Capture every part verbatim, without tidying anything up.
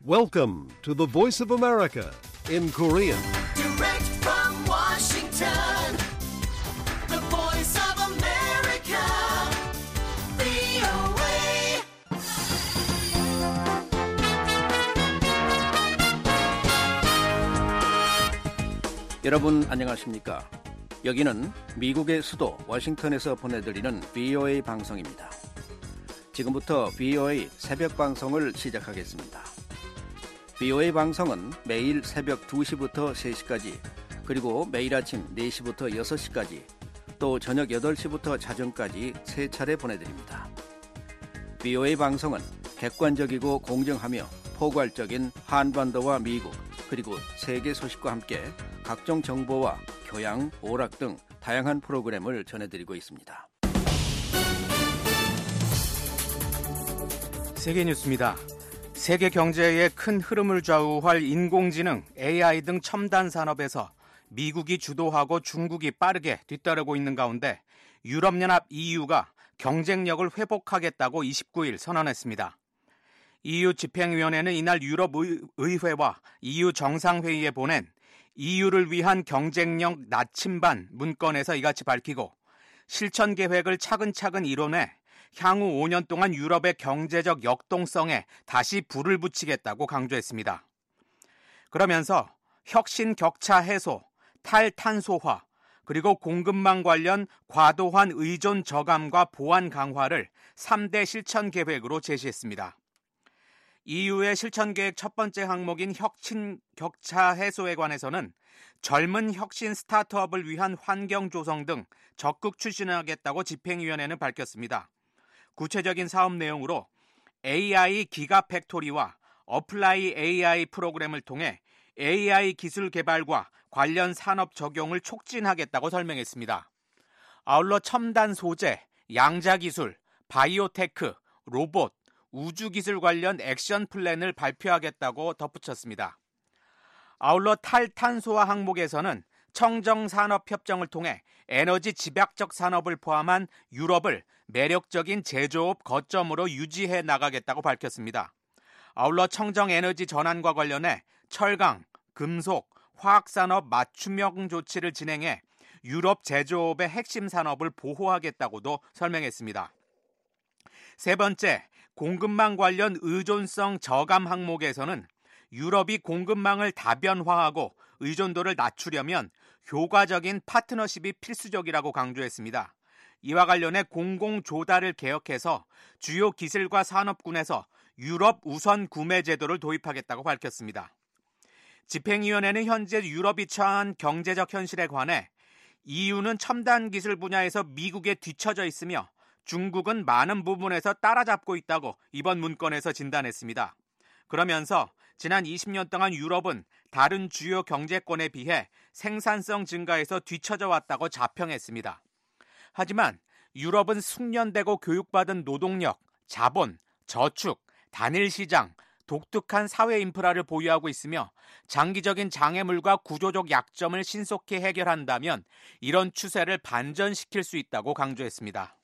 Welcome to the Voice of America in Korean. Direct from Washington, the Voice of America, 브이오에이. 여러분 안녕하십니까? 여기는 미국의 수도 워싱턴에서 보내드리는 브이오에이 방송입니다. 지금부터 브이오에이 새벽 방송을 시작하겠습니다. 브이오에이 방송은 매일 새벽 두 시부터 세 시까지, 그리고 매일 아침 네 시부터 여섯 시까지, 또 저녁 여덟 시부터 자정까지 세 차례 보내드립니다. 브이오에이 방송은 객관적이고 공정하며 포괄적인 한반도와 미국, 그리고 세계 소식과 함께 각종 정보와 교양, 오락 등 다양한 프로그램을 전해드리고 있습니다. 세계 뉴스입니다. 세계 경제의 큰 흐름을 좌우할 인공지능, 에이아이 등 첨단 산업에서 미국이 주도하고 중국이 빠르게 뒤따르고 있는 가운데 유럽연합 이유가 경쟁력을 회복하겠다고 이십구 일 선언했습니다. 이유 집행위원회는 이날 유럽의회와 이유 정상회의에 보낸 이유를 위한 경쟁력 나침반 문건에서 이같이 밝히고, 실천 계획을 차근차근 이뤄내 향후 오 년 동안 유럽의 경제적 역동성에 다시 불을 붙이겠다고 강조했습니다. 그러면서 혁신 격차 해소, 탈탄소화, 그리고 공급망 관련 과도한 의존 저감과 보완 강화를 삼 대 실천 계획으로 제시했습니다. 이유의 실천 계획 첫 번째 항목인 혁신 격차 해소에 관해서는 젊은 혁신 스타트업을 위한 환경 조성 등 적극 추진하겠다고 집행위원회는 밝혔습니다. 구체적인 사업 내용으로 에이아이 기가팩토리와 어플라이 에이아이 프로그램을 통해 에이아이 기술 개발과 관련 산업 적용을 촉진하겠다고 설명했습니다. 아울러 첨단 소재, 양자 기술, 바이오테크, 로봇, 우주기술 관련 액션 플랜을 발표하겠다고 덧붙였습니다. 아울러 탈탄소화 항목에서는 청정산업협정을 통해 에너지 집약적 산업을 포함한 유럽을 매력적인 제조업 거점으로 유지해 나가겠다고 밝혔습니다. 아울러 청정에너지 전환과 관련해 철강, 금속, 화학산업 맞춤형 조치를 진행해 유럽 제조업의 핵심 산업을 보호하겠다고도 설명했습니다. 세 번째, 공급망 관련 의존성 저감 항목에서는 유럽이 공급망을 다변화하고 의존도를 낮추려면 효과적인 파트너십이 필수적이라고 강조했습니다. 이와 관련해 공공조달을 개혁해서 주요 기술과 산업군에서 유럽 우선 구매 제도를 도입하겠다고 밝혔습니다. 집행위원회는 현재 유럽이 처한 경제적 현실에 관해 이유는 첨단 기술 분야에서 미국에 뒤처져 있으며 중국은 많은 부분에서 따라잡고 있다고 이번 문건에서 진단했습니다. 그러면서 지난 이십 년 동안 유럽은 다른 주요 경제권에 비해 생산성 증가에서 뒤처져 왔다고 자평했습니다. 하지만 유럽은 숙련되고 교육받은 노동력, 자본, 저축, 단일 시장, 독특한 사회 인프라를 보유하고 있으며 장기적인 장애물과 구조적 약점을 신속히 해결한다면 이런 추세를 반전시킬 수 있다고 강조했습니다.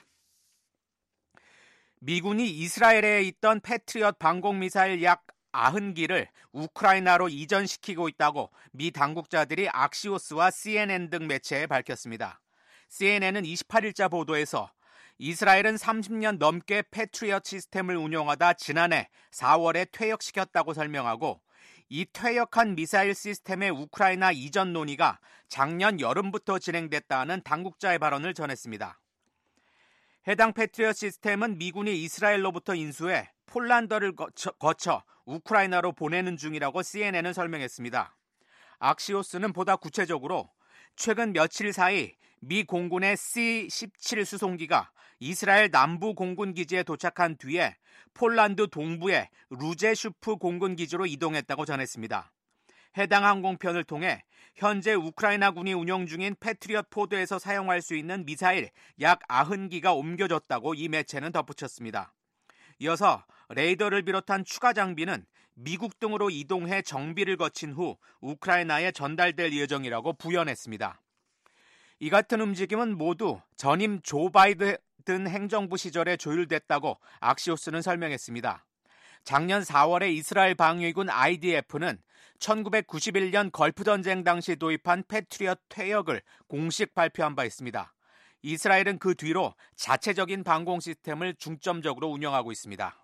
미군이 이스라엘에 있던 패트리엇 방공미사일 약 구십 기를 우크라이나로 이전시키고 있다고 미 당국자들이 악시오스와 씨엔엔 등 매체에 밝혔습니다. 씨엔엔은 이십팔 일자 보도에서 이스라엘은 삼십 년 넘게 패트리엇 시스템을 운용하다 지난해 사월에 퇴역시켰다고 설명하고, 이 퇴역한 미사일 시스템의 우크라이나 이전 논의가 작년 여름부터 진행됐다는 당국자의 발언을 전했습니다. 해당 패트리엇 시스템은 미군이 이스라엘로부터 인수해 폴란드를 거쳐, 거쳐 우크라이나로 보내는 중이라고 씨엔엔은 설명했습니다. 악시오스는 보다 구체적으로 최근 며칠 사이 미 공군의 씨 십칠 수송기가 이스라엘 남부 공군 기지에 도착한 뒤에 폴란드 동부의 루제슈프 공군 기지로 이동했다고 전했습니다. 해당 항공편을 통해 현재 우크라이나군이 운영 중인 패트리엇 포드에서 사용할 수 있는 미사일 약 구십 기가 옮겨졌다고 이 매체는 덧붙였습니다. 이어서 레이더를 비롯한 추가 장비는 미국 등으로 이동해 정비를 거친 후 우크라이나에 전달될 예정이라고 부연했습니다. 이 같은 움직임은 모두 전임 조 바이든 행정부 시절에 조율됐다고 악시오스는 설명했습니다. 작년 사월에 이스라엘 방위군 아이디에프는 천구백구십일 년 걸프전쟁 당시 도입한 패트리엇 퇴역을 공식 발표한 바 있습니다. 이스라엘은 그 뒤로 자체적인 방공 시스템을 중점적으로 운영하고 있습니다.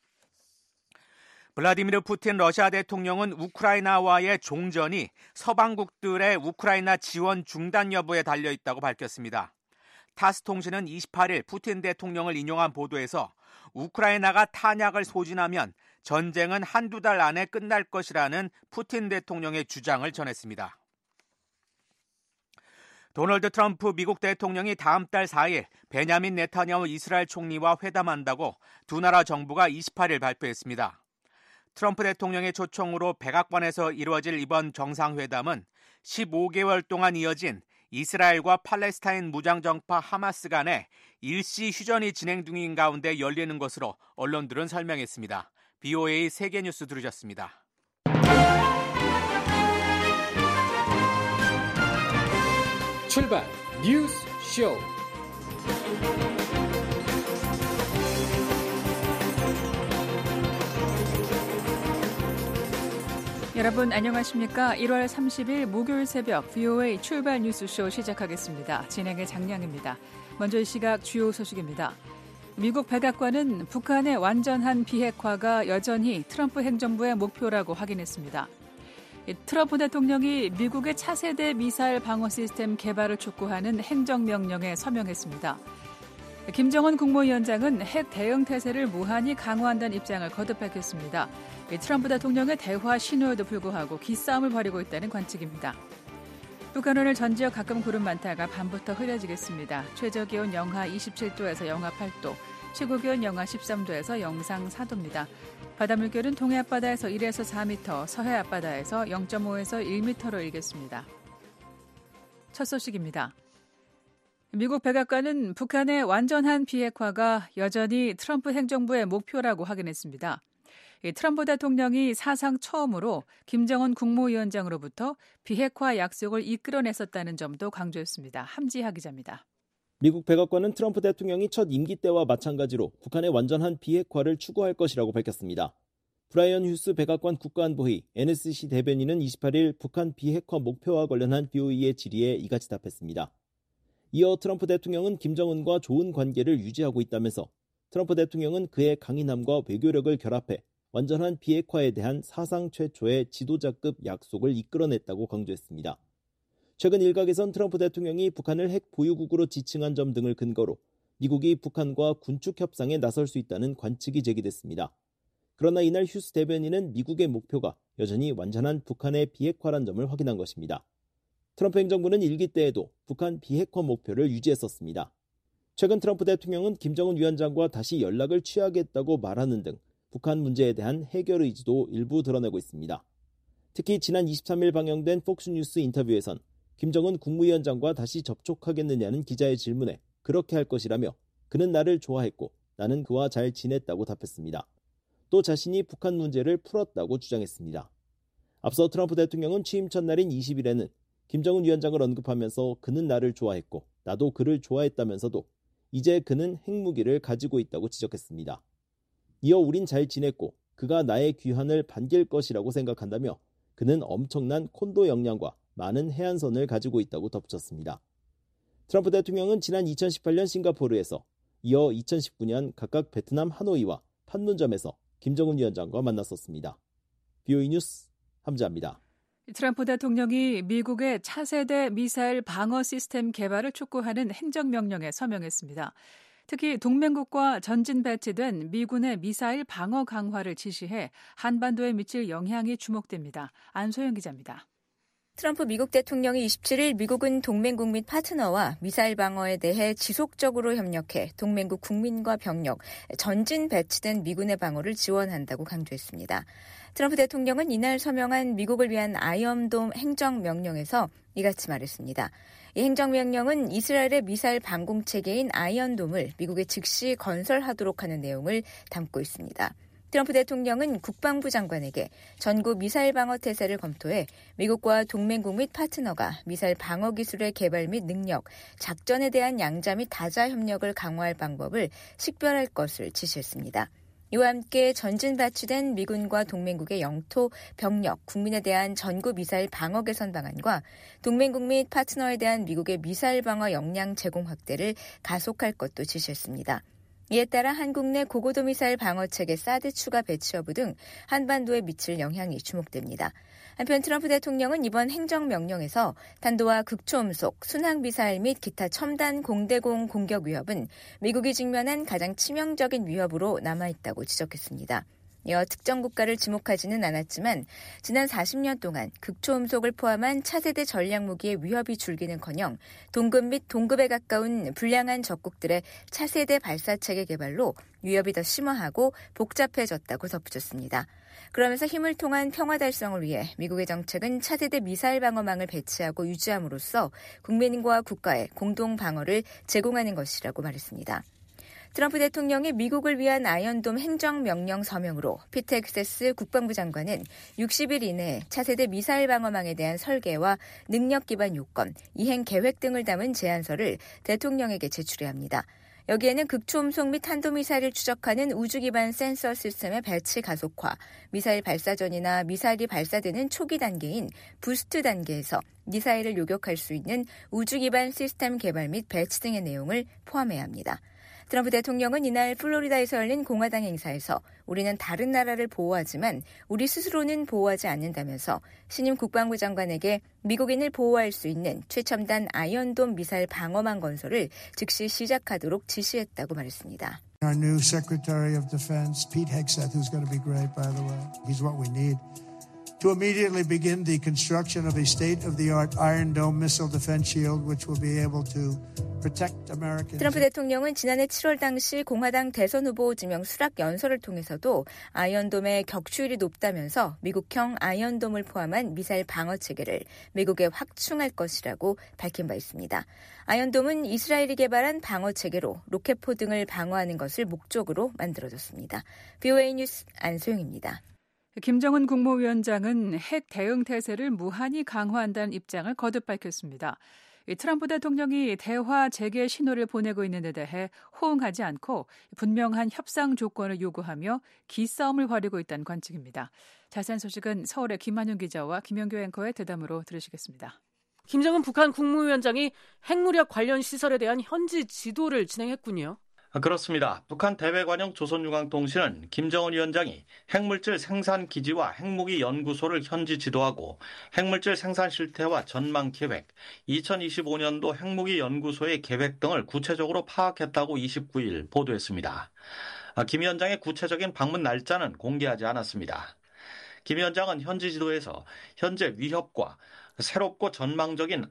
블라디미르 푸틴 러시아 대통령은 우크라이나와의 종전이 서방국들의 우크라이나 지원 중단 여부에 달려있다고 밝혔습니다. 타스 통신은 이십팔 일 푸틴 대통령을 인용한 보도에서 우크라이나가 탄약을 소진하면 전쟁은 한두 달 안에 끝날 것이라는 푸틴 대통령의 주장을 전했습니다. 도널드 트럼프 미국 대통령이 다음 달 사 일 베냐민 네타냐후 이스라엘 총리와 회담한다고 두 나라 정부가 이십팔 일 발표했습니다. 트럼프 대통령의 초청으로 백악관에서 이루어질 이번 정상회담은 십오 개월 동안 이어진 이스라엘과 팔레스타인 무장정파 하마스 간의 일시 휴전이 진행 중인 가운데 열리는 것으로 언론들은 설명했습니다. 비오에이 세계뉴스 들으셨습니다. 출발 뉴스 쇼. 여러분 안녕하십니까? 일월 삼십일 목요일 새벽 비오에이 출발 뉴스쇼 시작하겠습니다. 진행의 장량입니다. 먼저 이 시각 주요 소식입니다. 미국 백악관은 북한의 완전한 비핵화가 여전히 트럼프 행정부의 목표라고 확인했습니다. 트럼프 대통령이 미국의 차세대 미사일 방어 시스템 개발을 촉구하는 행정명령에 서명했습니다. 김정은 국무위원장은 핵 대응 태세를 무한히 강화한다는 입장을 거듭 밝혔습니다. 트럼프 대통령의 대화 신호에도 불구하고 기싸움을 벌이고 있다는 관측입니다. 북한 오늘 전 지역 가끔 구름 많다가 밤부터 흐려지겠습니다. 최저기온 영하 이십칠 도에서 영하 팔 도, 최고기온 영하 십삼 도에서 영상 사 도입니다. 바다 물결은 동해 앞바다에서 일에서 사 미터, 서해 앞바다에서 영 점 오에서 일 미터로 일겠습니다. 첫 소식입니다. 미국 백악관은 북한의 완전한 비핵화가 여전히 트럼프 행정부의 목표라고 확인했습니다. 트럼프 대통령이 사상 처음으로 김정은 국무위원장으로부터 비핵화 약속을 이끌어냈었다는 점도 강조했습니다. 함지하 기자입니다. 미국 백악관은 트럼프 대통령이 첫 임기 때와 마찬가지로 북한의 완전한 비핵화를 추구할 것이라고 밝혔습니다. 브라이언 휴스 백악관 국가안보회의 엔에스씨 대변인은 이십팔 일 북한 비핵화 목표와 관련한 비오이의 질의에 이같이 답했습니다. 이어 트럼프 대통령은 김정은과 좋은 관계를 유지하고 있다면서 트럼프 대통령은 그의 강인함과 외교력을 결합해 완전한 비핵화에 대한 사상 최초의 지도자급 약속을 이끌어냈다고 강조했습니다. 최근 일각에선 트럼프 대통령이 북한을 핵 보유국으로 지칭한 점 등을 근거로 미국이 북한과 군축 협상에 나설 수 있다는 관측이 제기됐습니다. 그러나 이날 휴스 대변인은 미국의 목표가 여전히 완전한 북한의 비핵화란 점을 확인한 것입니다. 트럼프 행정부는 일기 때에도 북한 비핵화 목표를 유지했었습니다. 최근 트럼프 대통령은 김정은 위원장과 다시 연락을 취하겠다고 말하는 등 북한 문제에 대한 해결 의지도 일부 드러내고 있습니다. 특히 지난 이십삼 일 방영된 폭스뉴스 인터뷰에선 김정은 국무위원장과 다시 접촉하겠느냐는 기자의 질문에 그렇게 할 것이라며 그는 나를 좋아했고 나는 그와 잘 지냈다고 답했습니다. 또 자신이 북한 문제를 풀었다고 주장했습니다. 앞서 트럼프 대통령은 취임 첫날인 이십 일에는 김정은 위원장을 언급하면서 그는 나를 좋아했고 나도 그를 좋아했다면서도 이제 그는 핵무기를 가지고 있다고 지적했습니다. 이어 우린 잘 지냈고 그가 나의 귀환을 반길 것이라고 생각한다며 그는 엄청난 콘도 역량과 많은 해안선을 가지고 있다고 덧붙였습니다. 트럼프 대통령은 지난 이천십팔 년 싱가포르에서 이어 이천십구 년 각각 베트남 하노이와 판문점에서 김정은 위원장과 만났었습니다. 비오이 뉴스 함지아입니다. 트럼프 대통령이 미국의 차세대 미사일 방어 시스템 개발을 촉구하는 행정명령에 서명했습니다. 특히 동맹국과 전진 배치된 미군의 미사일 방어 강화를 지시해 한반도에 미칠 영향이 주목됩니다. 안소영 기자입니다. 트럼프 미국 대통령이 이십칠 일 미국은 동맹국 및 파트너와 미사일 방어에 대해 지속적으로 협력해 동맹국 국민과 병력, 전진 배치된 미군의 방어를 지원한다고 강조했습니다. 트럼프 대통령은 이날 서명한 미국을 위한 아이언돔 행정명령에서 이같이 말했습니다. 이 행정명령은 이스라엘의 미사일 방공체계인 아이언돔을 미국에 즉시 건설하도록 하는 내용을 담고 있습니다. 트럼프 대통령은 국방부 장관에게 전국 미사일 방어 태세를 검토해 미국과 동맹국 및 파트너가 미사일 방어 기술의 개발 및 능력, 작전에 대한 양자 및 다자 협력을 강화할 방법을 식별할 것을 지시했습니다. 이와 함께 전진 배치된 미군과 동맹국의 영토, 병력, 국민에 대한 전구 미사일 방어 개선 방안과 동맹국 및 파트너에 대한 미국의 미사일 방어 역량 제공 확대를 가속할 것도 지시했습니다. 이에 따라 한국 내 고고도 미사일 방어체계 사드 추가 배치 여부 등 한반도에 미칠 영향이 주목됩니다. 한편 트럼프 대통령은 이번 행정명령에서 탄도와 극초음속, 순항미사일 및 기타 첨단 공대공 공격 위협은 미국이 직면한 가장 치명적인 위협으로 남아있다고 지적했습니다. 이어 특정 국가를 지목하지는 않았지만 지난 사십 년 동안 극초음속을 포함한 차세대 전략무기의 위협이 줄기는커녕 동급 및 동급에 가까운 불량한 적국들의 차세대 발사체계 개발로 위협이 더 심화하고 복잡해졌다고 덧붙였습니다. 그러면서 힘을 통한 평화 달성을 위해 미국의 정책은 차세대 미사일 방어망을 배치하고 유지함으로써 국민과 국가의 공동 방어를 제공하는 것이라고 말했습니다. 트럼프 대통령이 미국을 위한 아이언돔 행정명령 서명으로 피트 헥세스 국방부 장관은 육십 일 이내에 차세대 미사일 방어망에 대한 설계와 능력 기반 요건, 이행 계획 등을 담은 제안서를 대통령에게 제출해야 합니다. 여기에는 극초음속 및 탄도미사일을 추적하는 우주 기반 센서 시스템의 배치 가속화, 미사일 발사 전이나 미사일이 발사되는 초기 단계인 부스트 단계에서 미사일을 요격할 수 있는 우주 기반 시스템 개발 및 배치 등의 내용을 포함해야 합니다. 트럼프 대통령은 이날 플로리다에서 열린 공화당 행사에서 우리는 다른 나라를 보호하지만 우리 스스로는 보호하지 않는다면서 신임 국방부 장관에게 미국인을 보호할 수 있는 최첨단 아이언돔 미사일 방어망 건설을 즉시 시작하도록 지시했다고 말했습니다. Our new Secretary of Defense, Pete Hegseth, who's going to be great, by the way. He's what we need. To immediately begin the construction of a state-of-the-art Iron Dome missile defense shield, which will be able to protect Americans. 트럼프 대통령은 지난해 칠월 당시 공화당 대선 후보 지명 수락 연설을 통해서도 아이언돔의 격추율이 높다면서 미국형 아이언돔을 포함한 미사일 방어 체계를 미국에 확충할 것이라고 밝힌 바 있습니다. 아이언돔은 이스라엘이 개발한 방어 체계로 로켓포 등을 방어하는 것을 목적으로 만들어졌습니다. 브이오에이 뉴스 안소영입니다. 김정은 국무위원장은 핵 대응 태세를 무한히 강화한다는 입장을 거듭 밝혔습니다. 트럼프 대통령이 대화 재개 신호를 보내고 있는 데 대해 호응하지 않고 분명한 협상 조건을 요구하며 기싸움을 벌이고 있다는 관측입니다. 자세한 소식은 서울의 김한윤 기자와 김영교 앵커의 대담으로 들으시겠습니다. 김정은 북한 국무위원장이 핵무력 관련 시설에 대한 현지 지도를 진행했군요. 그렇습니다. 북한 대외관영 조선중앙통신은 김정은 위원장이 핵물질 생산 기지와 핵무기 연구소를 현지 지도하고 핵물질 생산 실태와 전망 계획, 이천이십오 년도 핵무기 연구소의 계획 등을 구체적으로 파악했다고 이십구 일 보도했습니다. 김 위원장의 구체적인 방문 날짜는 공개하지 않았습니다. 김 위원장은 현지 지도에서 현재 위협과 새롭고 전망적인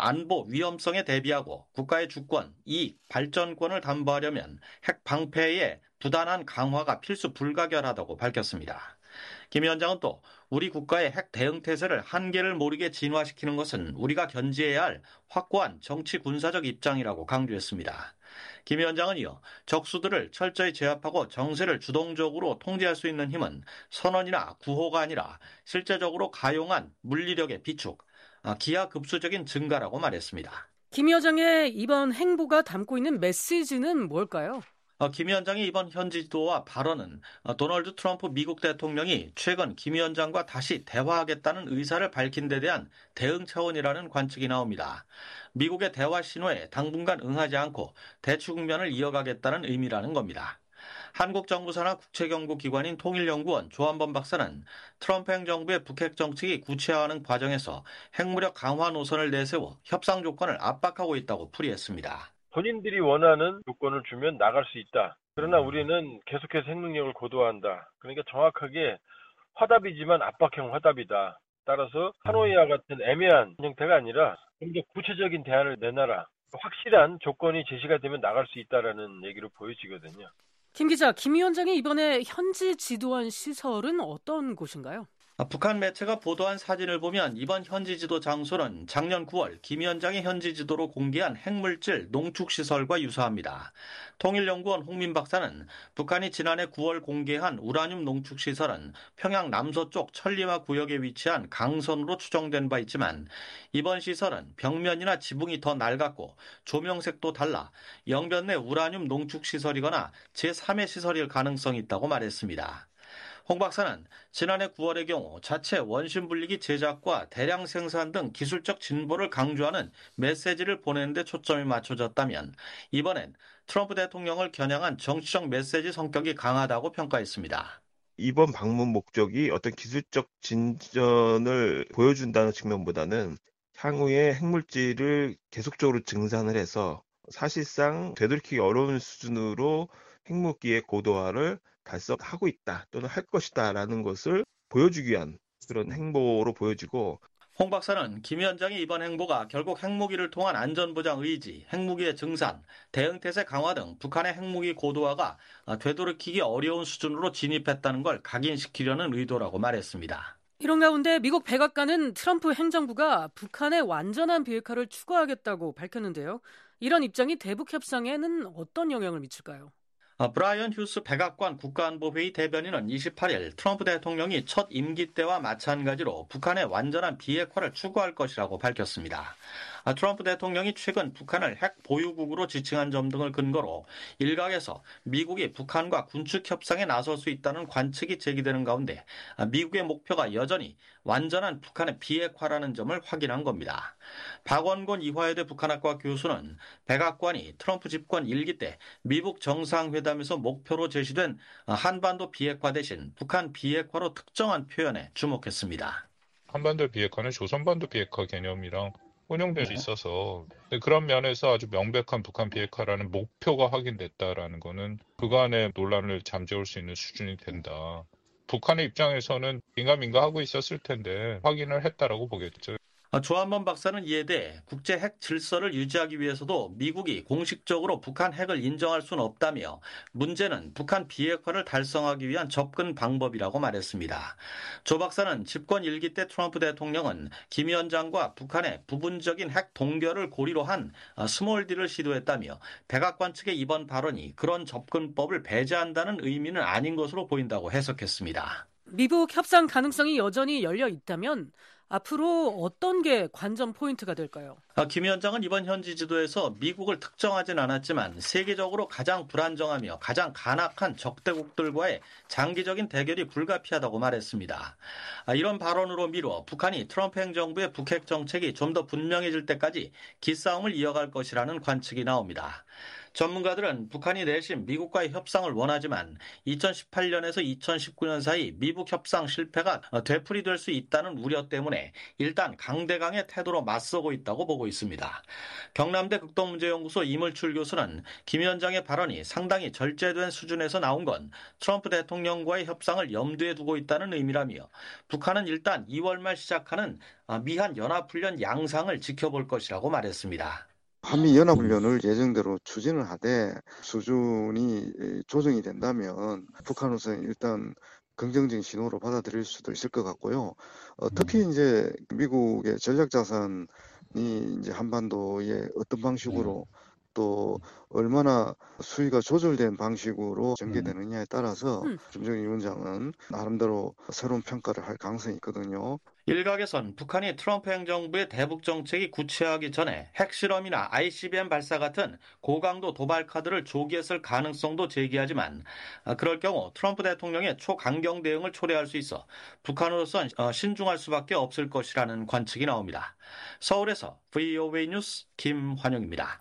안보 위험성에 대비하고 국가의 주권, 이익, 발전권을 담보하려면 핵 방패의 부단한 강화가 필수 불가결하다고 밝혔습니다. 김 위원장은 또 우리 국가의 핵 대응 태세를 한계를 모르게 진화시키는 것은 우리가 견지해야 할 확고한 정치 군사적 입장이라고 강조했습니다. 김 위원장은 이어 적수들을 철저히 제압하고 정세를 주동적으로 통제할 수 있는 힘은 선언이나 구호가 아니라 실제적으로 가용한 물리력의 비축, 기하급수적인 증가라고 말했습니다. 김 위원장의 이번 행보가 담고 있는 메시지는 뭘까요? 김 위원장의 이번 현지 지도와 발언은 도널드 트럼프 미국 대통령이 최근 김 위원장과 다시 대화하겠다는 의사를 밝힌 데 대한 대응 차원이라는 관측이 나옵니다. 미국의 대화 신호에 당분간 응하지 않고 대치 국면을 이어가겠다는 의미라는 겁니다. 한국 정부 산하 국책연구기관인 통일연구원 조한범 박사는 트럼프 행정부의 북핵 정책이 구체화하는 과정에서 핵무력 강화 노선을 내세워 협상 조건을 압박하고 있다고 풀이했습니다. 본인들이 원하는 조건을 주면 나갈 수 있다. 그러나 우리는 계속해서 핵능력을 고도화한다. 그러니까 정확하게 화답이지만 압박형 화답이다. 따라서 하노이와 같은 애매한 형태가 아니라 좀 더 구체적인 대안을 내놔라. 확실한 조건이 제시가 되면 나갈 수 있다라는 얘기로 보여지거든요. 김 기자, 김 위원장이 이번에 현지 지도한 시설은 어떤 곳인가요? 북한 매체가 보도한 사진을 보면 이번 현지 지도 장소는 작년 구월 김 위원장이 현지 지도로 공개한 핵물질 농축시설과 유사합니다. 통일연구원 홍민 박사는 북한이 지난해 구월 공개한 우라늄 농축시설은 평양 남서쪽 천리마 구역에 위치한 강선으로 추정된 바 있지만 이번 시설은 벽면이나 지붕이 더 낡았고 조명색도 달라 영변 내 우라늄 농축시설이거나 제삼의 시설일 가능성이 있다고 말했습니다. 홍 박사는 지난해 구월의 경우 자체 원심 분리기 제작과 대량 생산 등 기술적 진보를 강조하는 메시지를 보내는 데 초점이 맞춰졌다면 이번엔 트럼프 대통령을 겨냥한 정치적 메시지 성격이 강하다고 평가했습니다. 이번 방문 목적이 어떤 기술적 진전을 보여준다는 측면보다는 향후에 핵물질을 계속적으로 증산을 해서 사실상 되돌이키기 어려운 수준으로 핵무기의 고도화를 달성하고 있다 또는 할 것이다 라는 것을 보여주기 위한 그런 행보로 보여지고 홍 박사는 김 위원장의 이번 행보가 결국 핵무기를 통한 안전보장 의지, 핵무기의 증산, 대응태세 강화 등 북한의 핵무기 고도화가 되돌이키기 어려운 수준으로 진입했다는 걸 각인시키려는 의도라고 말했습니다. 이런 가운데 미국 백악관은 트럼프 행정부가 북한의 완전한 비핵화를 추구하겠다고 밝혔는데요. 이런 입장이 대북 협상에는 어떤 영향을 미칠까요? 브라이언 휴스 백악관 국가안보회의 대변인은 이십팔 일 트럼프 대통령이 첫 임기 때와 마찬가지로 북한의 완전한 비핵화를 추구할 것이라고 밝혔습니다. 트럼프 대통령이 최근 북한을 핵 보유국으로 지칭한 점 등을 근거로 일각에서 미국이 북한과 군축 협상에 나설 수 있다는 관측이 제기되는 가운데 미국의 목표가 여전히 완전한 북한의 비핵화라는 점을 확인한 겁니다. 박원곤 이화여대 북한학과 교수는 백악관이 트럼프 집권 일기 때 미국 정상회담에서 목표로 제시된 한반도 비핵화 대신 북한 비핵화로 특정한 표현에 주목했습니다. 한반도 비핵화는 조선반도 비핵화 개념이랑 혼용될 수 있어서 그런 면에서 아주 명백한 북한 비핵화라는 목표가 확인됐다라는 것은 그간의 논란을 잠재울 수 있는 수준이 된다. 북한의 입장에서는 민가민가 하고 있었을 텐데 확인을 했다라고 보겠죠. 조한범 박사는 이에 대해 국제 핵 질서를 유지하기 위해서도 미국이 공식적으로 북한 핵을 인정할 수는 없다며 문제는 북한 비핵화를 달성하기 위한 접근 방법이라고 말했습니다. 조 박사는 집권 일기 때 트럼프 대통령은 김 위원장과 북한의 부분적인 핵 동결을 고리로 한 스몰 딜을 시도했다며 백악관 측의 이번 발언이 그런 접근법을 배제한다는 의미는 아닌 것으로 보인다고 해석했습니다. 미북 협상 가능성이 여전히 열려 있다면 앞으로 어떤 게 관전 포인트가 될까요? 김 위원장은 이번 현지 지도에서 미국을 특정하진 않았지만 세계적으로 가장 불안정하며 가장 간악한 적대국들과의 장기적인 대결이 불가피하다고 말했습니다. 이런 발언으로 미뤄 북한이 트럼프 행정부의 북핵 정책이 좀 더 분명해질 때까지 기싸움을 이어갈 것이라는 관측이 나옵니다. 전문가들은 북한이 내심 미국과의 협상을 원하지만 이천십팔 년에서 이천십구 년 사이 미북 협상 실패가 되풀이될 수 있다는 우려 때문에 일단 강대강의 태도로 맞서고 있다고 보고 있습니다. 경남대 극동문제연구소 이물출 교수는 김 위원장의 발언이 상당히 절제된 수준에서 나온 건 트럼프 대통령과의 협상을 염두에 두고 있다는 의미라며 북한은 일단 이월 말 시작하는 미한 연합훈련 양상을 지켜볼 것이라고 말했습니다. 한미연합훈련을 예정대로 추진을 하되 수준이 조정이 된다면 북한으로서는 일단 긍정적인 신호로 받아들일 수도 있을 것 같고요. 어, 특히 이제 미국의 전략자산이 이제 한반도에 어떤 방식으로 또 얼마나 수위가 조절된 방식으로 전개되느냐에 따라서 음. 김정일 위원장은 나름대로 새로운 평가를 할 가능성이 있거든요. 일각에선 북한이 트럼프 행정부의 대북 정책이 구체화하기 전에 핵실험이나 아이씨비엠 발사 같은 고강도 도발 카드를 조기에 쓸 가능성도 제기하지만 그럴 경우 트럼프 대통령의 초강경 대응을 초래할 수 있어 북한으로선 신중할 수밖에 없을 것이라는 관측이 나옵니다. 서울에서 브이오에이 뉴스 김환영입니다.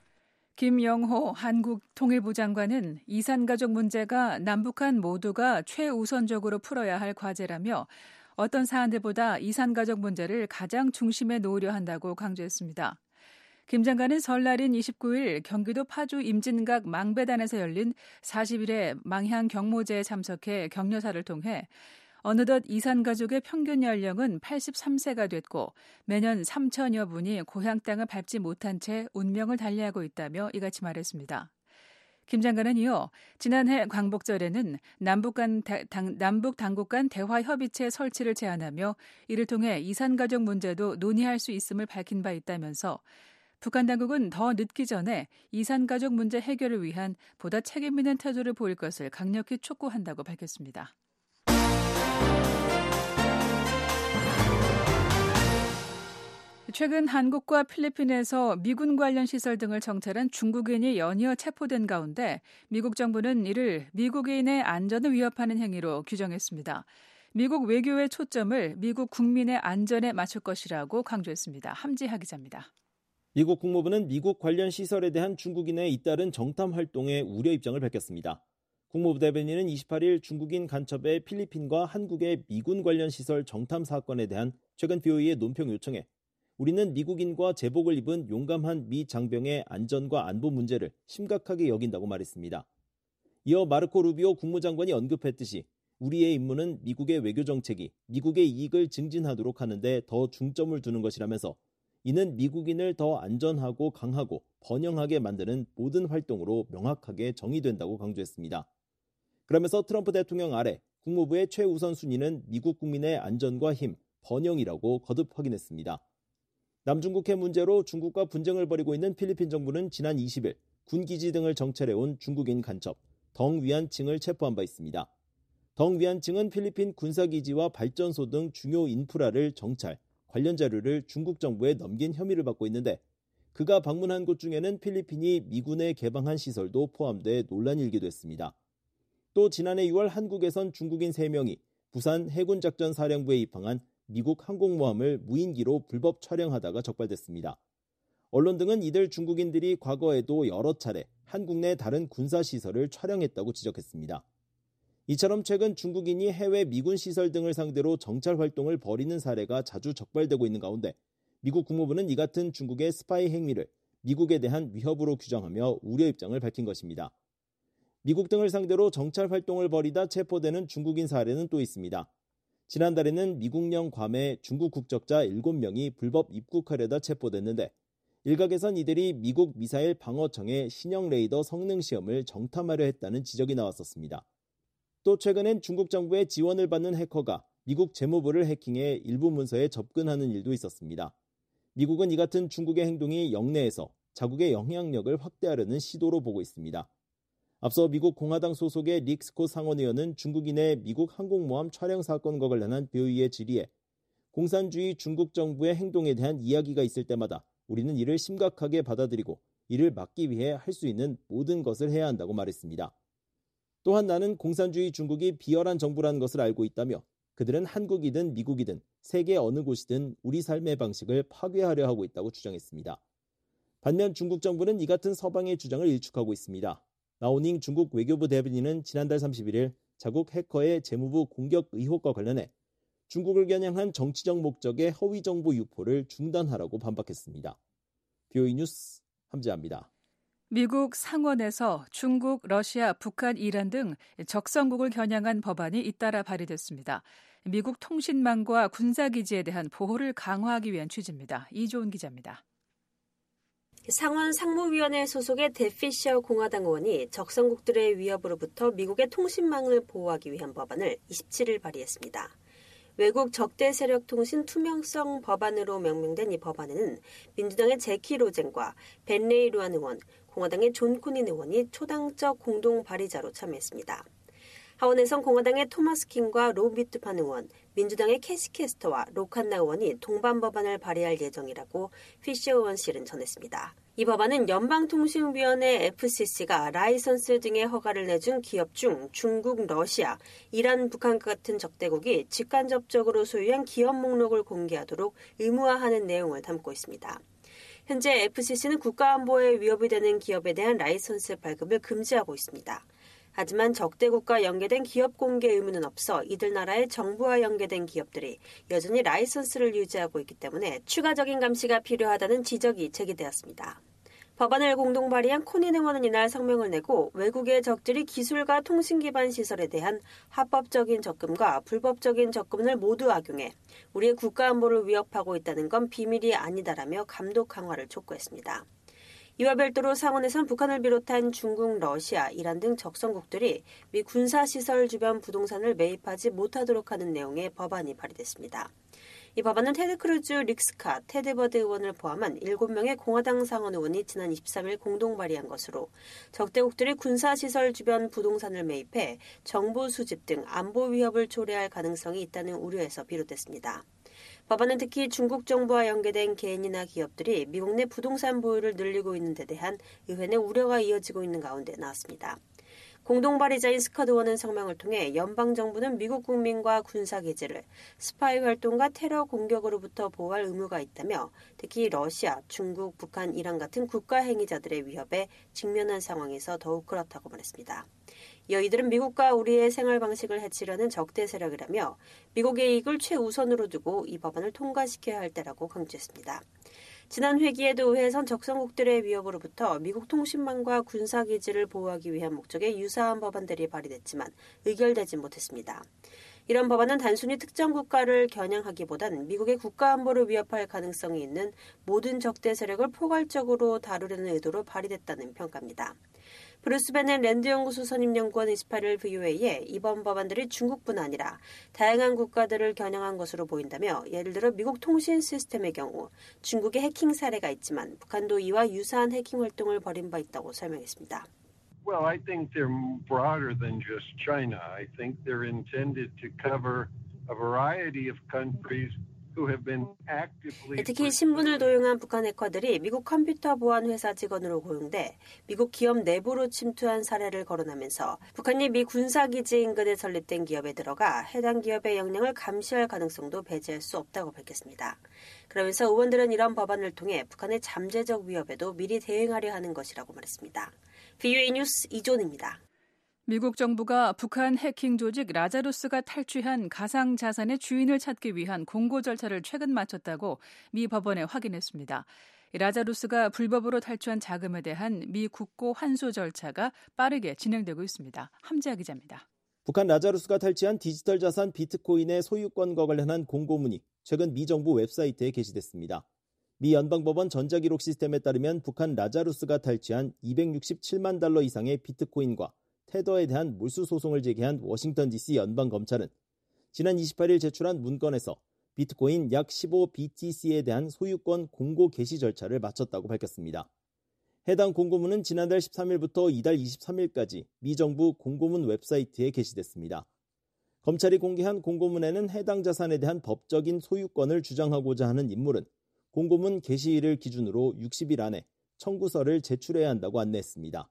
김영호 한국통일부 장관은 이산가족 문제가 남북한 모두가 최우선적으로 풀어야 할 과제라며 어떤 사안들보다 이산가족 문제를 가장 중심에 놓으려 한다고 강조했습니다. 김 장관은 설날인 이십구 일 경기도 파주 임진각 망배단에서 열린 사십 일회 망향 경모제에 참석해 격려사를 통해 어느덧 이산가족의 평균 연령은 팔십삼 세가 됐고 매년 삼천여 분이 고향 땅을 밟지 못한 채 운명을 달리하고 있다며 이같이 말했습니다. 김 장관은 이어 지난해 광복절에는 남북 간 당, 남북 당국 간 대화 협의체 설치를 제안하며 이를 통해 이산가족 문제도 논의할 수 있음을 밝힌 바 있다면서 북한 당국은 더 늦기 전에 이산가족 문제 해결을 위한 보다 책임 있는 태도를 보일 것을 강력히 촉구한다고 밝혔습니다. 최근 한국과 필리핀에서 미군 관련 시설 등을 정찰한 중국인이 연이어 체포된 가운데 미국 정부는 이를 미국인의 안전을 위협하는 행위로 규정했습니다. 미국 외교의 초점을 미국 국민의 안전에 맞출 것이라고 강조했습니다. 함지하 기자입니다. 미국 국무부는 미국 관련 시설에 대한 중국인의 잇따른 정탐 활동에 우려 입장을 밝혔습니다. 국무부 대변인은 이십팔 일 중국인 간첩의 필리핀과 한국의 미군 관련 시설 정탐 사건에 대한 최근 비오이의 논평 요청에 우리는 미국인과 제복을 입은 용감한 미 장병의 안전과 안보 문제를 심각하게 여긴다고 말했습니다. 이어 마르코 루비오 국무장관이 언급했듯이 우리의 임무는 미국의 외교 정책이 미국의 이익을 증진하도록 하는데 더 중점을 두는 것이라면서 이는 미국인을 더 안전하고 강하고 번영하게 만드는 모든 활동으로 명확하게 정의된다고 강조했습니다. 그러면서 트럼프 대통령 아래 국무부의 최우선 순위는 미국 국민의 안전과 힘, 번영이라고 거듭 확인했습니다. 남중국해 문제로 중국과 분쟁을 벌이고 있는 필리핀 정부는 지난 이십 일 군기지 등을 정찰해온 중국인 간첩 덩 위안칭을 체포한 바 있습니다. 덩 위안칭은 필리핀 군사기지와 발전소 등 중요 인프라를 정찰, 관련 자료를 중국 정부에 넘긴 혐의를 받고 있는데 그가 방문한 곳 중에는 필리핀이 미군에 개방한 시설도 포함돼 논란이 일기도 했습니다. 또 지난해 유월 한국에선 중국인 세 명이 부산 해군작전사령부에 입항한 미국 항공모함을 무인기로 불법 촬영하다가 적발됐습니다. 언론 등은 이들 중국인들이 과거에도 여러 차례 한국 내 다른 군사시설을 촬영했다고 지적했습니다. 이처럼 최근 중국인이 해외 미군 시설 등을 상대로 정찰 활동을 벌이는 사례가 자주 적발되고 있는 가운데 미국 국무부는 이 같은 중국의 스파이 행위를 미국에 대한 위협으로 규정하며 우려 입장을 밝힌 것입니다. 미국 등을 상대로 정찰 활동을 벌이다 체포되는 중국인 사례는 또 있습니다. 지난달에는 미국령 괌에 중국 국적자 일곱 명이 불법 입국하려다 체포됐는데 일각에선 이들이 미국 미사일 방어청의 신형 레이더 성능 시험을 정탐하려 했다는 지적이 나왔었습니다. 또 최근엔 중국 정부의 지원을 받는 해커가 미국 재무부를 해킹해 일부 문서에 접근하는 일도 있었습니다. 미국은 이 같은 중국의 행동이 영내에서 자국의 영향력을 확대하려는 시도로 보고 있습니다. 앞서 미국 공화당 소속의 릭 스콧 상원의원은 중국인의 미국 항공모함 촬영 사건과 관련한 비오이의 질의에 공산주의 중국 정부의 행동에 대한 이야기가 있을 때마다 우리는 이를 심각하게 받아들이고 이를 막기 위해 할 수 있는 모든 것을 해야 한다고 말했습니다. 또한 나는 공산주의 중국이 비열한 정부라는 것을 알고 있다며 그들은 한국이든 미국이든 세계 어느 곳이든 우리 삶의 방식을 파괴하려 하고 있다고 주장했습니다. 반면 중국 정부는 이 같은 서방의 주장을 일축하고 있습니다. 나오닝 중국 외교부 대변인은 지난달 삼십일 일 자국 해커의 재무부 공격 의혹과 관련해 중국을 겨냥한 정치적 목적의 허위 정보 유포를 중단하라고 반박했습니다. 비오이 뉴스 함지아입니다. 미국 상원에서 중국, 러시아, 북한, 이란 등 적성국을 겨냥한 법안이 잇따라 발의됐습니다. 미국 통신망과 군사기지에 대한 보호를 강화하기 위한 취지입니다. 이조은 기자입니다. 상원 상무위원회 소속의 데피셔 공화당 의원이 적성국들의 위협으로부터 미국의 통신망을 보호하기 위한 법안을 이십칠 일 발의했습니다. 외국 적대 세력 통신 투명성 법안으로 명명된 이 법안에는 민주당의 제키 로젠과 벤 레이 루안 의원, 공화당의 존 코닌 의원이 초당적 공동 발의자로 참여했습니다. 하원에선 공화당의 토마스 킹과 로 비트판 의원, 민주당의 캐시 캐스터와 로칸나 의원이 동반 법안을 발의할 예정이라고 피셔 의원실은 전했습니다. 이 법안은 연방통신위원회 에프씨씨가 라이선스 등의 허가를 내준 기업 중 중국, 러시아, 이란, 북한 같은 적대국이 직간접적으로 소유한 기업 목록을 공개하도록 의무화하는 내용을 담고 있습니다. 현재 에프씨씨는 국가안보에 위협이 되는 기업에 대한 라이선스 발급을 금지하고 있습니다. 하지만 적대국과 연계된 기업 공개 의무는 없어 이들 나라의 정부와 연계된 기업들이 여전히 라이선스를 유지하고 있기 때문에 추가적인 감시가 필요하다는 지적이 제기되었습니다. 법안을 공동 발의한 코닌 의원은 이날 성명을 내고 외국의 적들이 기술과 통신 기반 시설에 대한 합법적인 접근과 불법적인 접근을 모두 악용해 우리의 국가 안보를 위협하고 있다는 건 비밀이 아니다라며 감독 강화를 촉구했습니다. 이와 별도로 상원에선 북한을 비롯한 중국, 러시아, 이란 등 적성국들이 미 군사시설 주변 부동산을 매입하지 못하도록 하는 내용의 법안이 발의됐습니다. 이 법안은 테드 크루즈, 릭 스캇, 테드 버드 의원을 포함한 일곱 명의 공화당 상원 의원이 지난 이십삼일 공동 발의한 것으로 적대국들이 군사시설 주변 부동산을 매입해 정보 수집 등 안보 위협을 초래할 가능성이 있다는 우려에서 비롯됐습니다. 법안은 특히 중국 정부와 연계된 개인이나 기업들이 미국 내 부동산 보유를 늘리고 있는 데 대한 의회 내 우려가 이어지고 있는 가운데 나왔습니다. 공동 발의자인 스캇 의원은 성명을 통해 연방정부는 미국 국민과 군사기지를 스파이 활동과 테러 공격으로부터 보호할 의무가 있다며 특히 러시아, 중국, 북한, 이란 같은 국가 행위자들의 위협에 직면한 상황에서 더욱 그렇다고 말했습니다. 이어 이들은 미국과 우리의 생활 방식을 해치려는 적대 세력이라며 미국의 이익을 최우선으로 두고 이 법안을 통과시켜야 할 때라고 강조했습니다. 지난 회기에도 의회에선 적성국들의 위협으로부터 미국 통신망과 군사기지를 보호하기 위한 목적의 유사한 법안들이 발의됐지만 의결되지 못했습니다. 이런 법안은 단순히 특정 국가를 겨냥하기보단 미국의 국가안보를 위협할 가능성이 있는 모든 적대 세력을 포괄적으로 다루려는 의도로 발의됐다는 평가입니다. 브루스 베넷 랜드연구소 선임연구원 이십팔일 브이오에이에 이번 법안들이 중국뿐 아니라 다양한 국가들을 겨냥한 것으로 보인다며 예를 들어 미국 통신 시스템의 경우 중국의 해킹 사례가 있지만 북한도 이와 유사한 해킹 활동을 벌인 바 있다고 설명했습니다. Well, I think they're broader than just China. I think they're intended to cover a variety of countries who have been actively. 특히 신분을 도용한 북한 해커들이 미국 컴퓨터 보안 회사 직원으로 고용돼 미국 기업 내부로 침투한 사례를 거론하면서 북한이 미 군사기지 인근에 설립된 기업에 들어가 해당 기업의 역량을 감시할 가능성도 배제할 수 없다고 밝혔습니다. 그러면서 의원들은 이런 법안을 통해 북한의 잠재적 위협에도 미리 대응하려 하는 것이라고 말했습니다. 브이오에이 뉴스 이존입니다. 미국 정부가 북한 해킹 조직 라자루스가 탈취한 가상 자산의 주인을 찾기 위한 공고 절차를 최근 마쳤다고 미 법원에 확인했습니다. 라자루스가 불법으로 탈취한 자금에 대한 미 국고 환수 절차가 빠르게 진행되고 있습니다. 함재하 기자입니다. 북한 라자루스가 탈취한 디지털 자산 비트코인의 소유권과 관련한 공고문이 최근 미 정부 웹사이트에 게시됐습니다. 미 연방법원 전자기록 시스템에 따르면 북한 라자루스가 탈취한 이백육십칠만 달러 이상의 비트코인과 테더에 대한 몰수 소송을 제기한 워싱턴 디씨 연방검찰은 지난 이십팔일 제출한 문건에서 비트코인 약 십오 비티씨에 대한 소유권 공고 개시 절차를 마쳤다고 밝혔습니다. 해당 공고문은 지난달 십삼일부터 이달 이십삼일까지 미 정부 공고문 웹사이트에 게시됐습니다. 검찰이 공개한 공고문에는 해당 자산에 대한 법적인 소유권을 주장하고자 하는 인물은 공고문 게시일을 기준으로 육십일 안에 청구서를 제출해야 한다고 안내했습니다.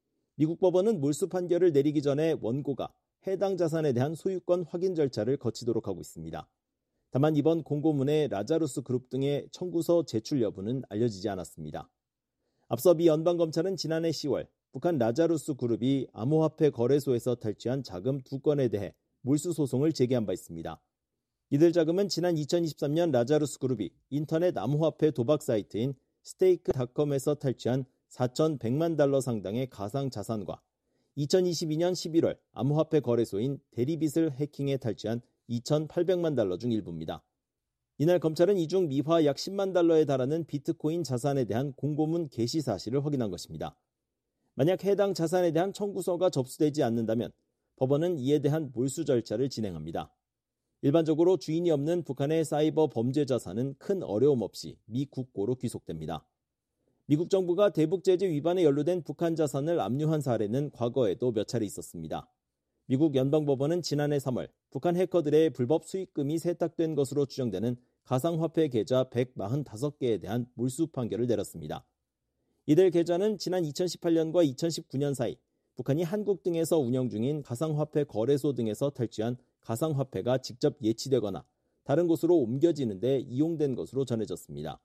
미국 법원은 몰수 판결을 내리기 전에 원고가 해당 자산에 대한 소유권 확인 절차를 거치도록 하고 있습니다. 다만 이번 공고문에 라자루스 그룹 등의 청구서 제출 여부는 알려지지 않았습니다. 앞서 미 연방검찰은 지난해 시월 북한 라자루스 그룹이 암호화폐 거래소에서 탈취한 자금 두 건에 대해 몰수 소송을 제기한 바 있습니다. 이들 자금은 지난 이천이십삼년 라자루스 그룹이 인터넷 암호화폐 도박 사이트인 스테이크닷컴에서 탈취한 사천백만 달러 상당의 가상 자산과 이천이십이년 십일월 암호화폐 거래소인 대리빗을 해킹해 탈취한 이천팔백만 달러 중 일부입니다. 이날 검찰은 이 중 미화 약 십만 달러에 달하는 비트코인 자산에 대한 공고문 게시 사실을 확인한 것입니다. 만약 해당 자산에 대한 청구서가 접수되지 않는다면 법원은 이에 대한 몰수 절차를 진행합니다. 일반적으로 주인이 없는 북한의 사이버 범죄 자산은 큰 어려움 없이 미 국고로 귀속됩니다. 미국 정부가 대북 제재 위반에 연루된 북한 자산을 압류한 사례는 과거에도 몇 차례 있었습니다. 미국 연방법원은 지난해 삼월 북한 해커들의 불법 수익금이 세탁된 것으로 추정되는 가상화폐 계좌 백사십오 개에 대한 몰수 판결을 내렸습니다. 이들 계좌는 지난 이천십팔년과 이천십구년 사이 북한이 한국 등에서 운영 중인 가상화폐 거래소 등에서 탈취한 가상화폐가 직접 예치되거나 다른 곳으로 옮겨지는 데 이용된 것으로 전해졌습니다.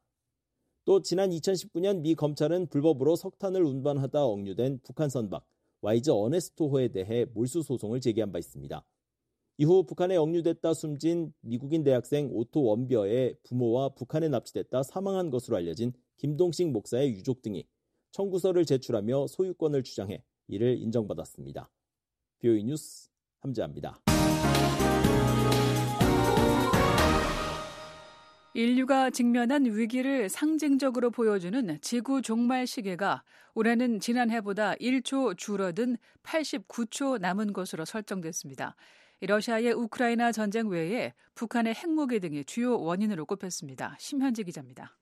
또 지난 이천십구년 미 검찰은 불법으로 석탄을 운반하다 억류된 북한 선박 와이즈 어네스토호에 대해 몰수 소송을 제기한 바 있습니다. 이후 북한에 억류됐다 숨진 미국인 대학생 오토 원벼의 부모와 북한에 납치됐다 사망한 것으로 알려진 김동식 목사의 유족 등이 청구서를 제출하며 소유권을 주장해 이를 인정받았습니다. 브이오에이 뉴스 함재하입니다. 인류가 직면한 위기를 상징적으로 보여주는 지구 종말 시계가 올해는 지난해보다 일 초 줄어든 팔십구 초 남은 것으로 설정됐습니다. 러시아의 우크라이나 전쟁 외에 북한의 핵무기 등이 주요 원인으로 꼽혔습니다. 심현지 기자입니다.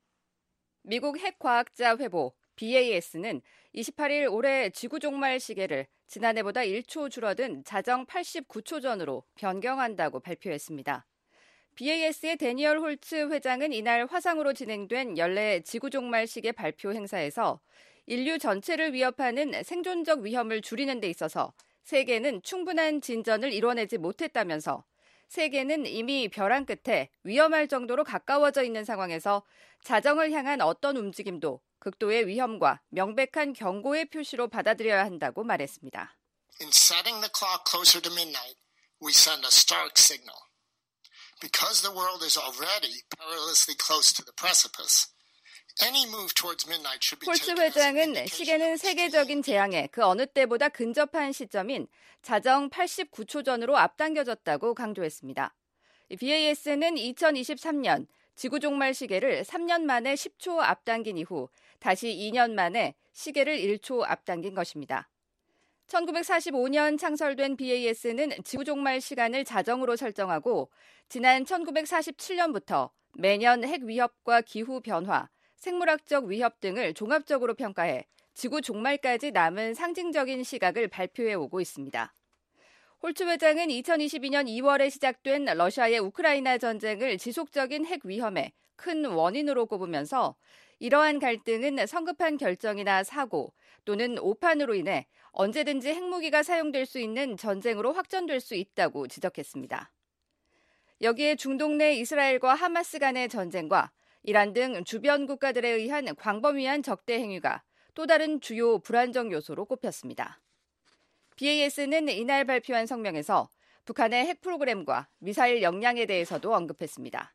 미국 핵과학자 회보 비에이에스는 이십팔 일 올해 지구 종말 시계를 지난해보다 일 초 줄어든 자정 팔십구 초 전으로 변경한다고 발표했습니다. 비에이에스의 데니얼 홀츠 회장은 이날 화상으로 진행된 연례 지구 종말 시계 발표 행사에서 인류 전체를 위협하는 생존적 위험을 줄이는 데 있어서 세계는 충분한 진전을 이뤄내지 못했다면서 세계는 이미 벼랑 끝에 위험할 정도로 가까워져 있는 상황에서 자정을 향한 어떤 움직임도 극도의 위험과 명백한 경고의 표시로 받아들여야 한다고 말했습니다. In setting the clock closer to midnight, we send a stark signal. Because the world is already perilously close to the precipice, any move towards midnight should be 홀츠 taken as an 회장은 indication. 시계는 세계적인 재앙에 그 어느 때보다 근접한 시점인 자정 팔십구 초 전으로 앞당겨졌다고 강조했습니다. 비에이에스는 이천이십삼 년 지구 종말 시계를 삼 년 만에 십 초 앞당긴 이후 다시 이 년 만에 시계를 일 초 앞당긴 것입니다. 천구백사십오 년 창설된 비에이에스는 지구 종말 시간을 자정으로 설정하고 지난 천구백사십칠 년부터 매년 핵 위협과 기후 변화, 생물학적 위협 등을 종합적으로 평가해 지구 종말까지 남은 상징적인 시각을 발표해 오고 있습니다. 홀츠 회장은 이천이십이 년 이월에 시작된 러시아의 우크라이나 전쟁을 지속적인 핵 위험의 큰 원인으로 꼽으면서 이러한 갈등은 성급한 결정이나 사고 또는 오판으로 인해 언제든지 핵무기가 사용될 수 있는 전쟁으로 확전될 수 있다고 지적했습니다. 여기에 중동 내 이스라엘과 하마스 간의 전쟁과 이란 등 주변 국가들에 의한 광범위한 적대 행위가 또 다른 주요 불안정 요소로 꼽혔습니다. 비에이에스는 이날 발표한 성명에서 북한의 핵 프로그램과 미사일 역량에 대해서도 언급했습니다.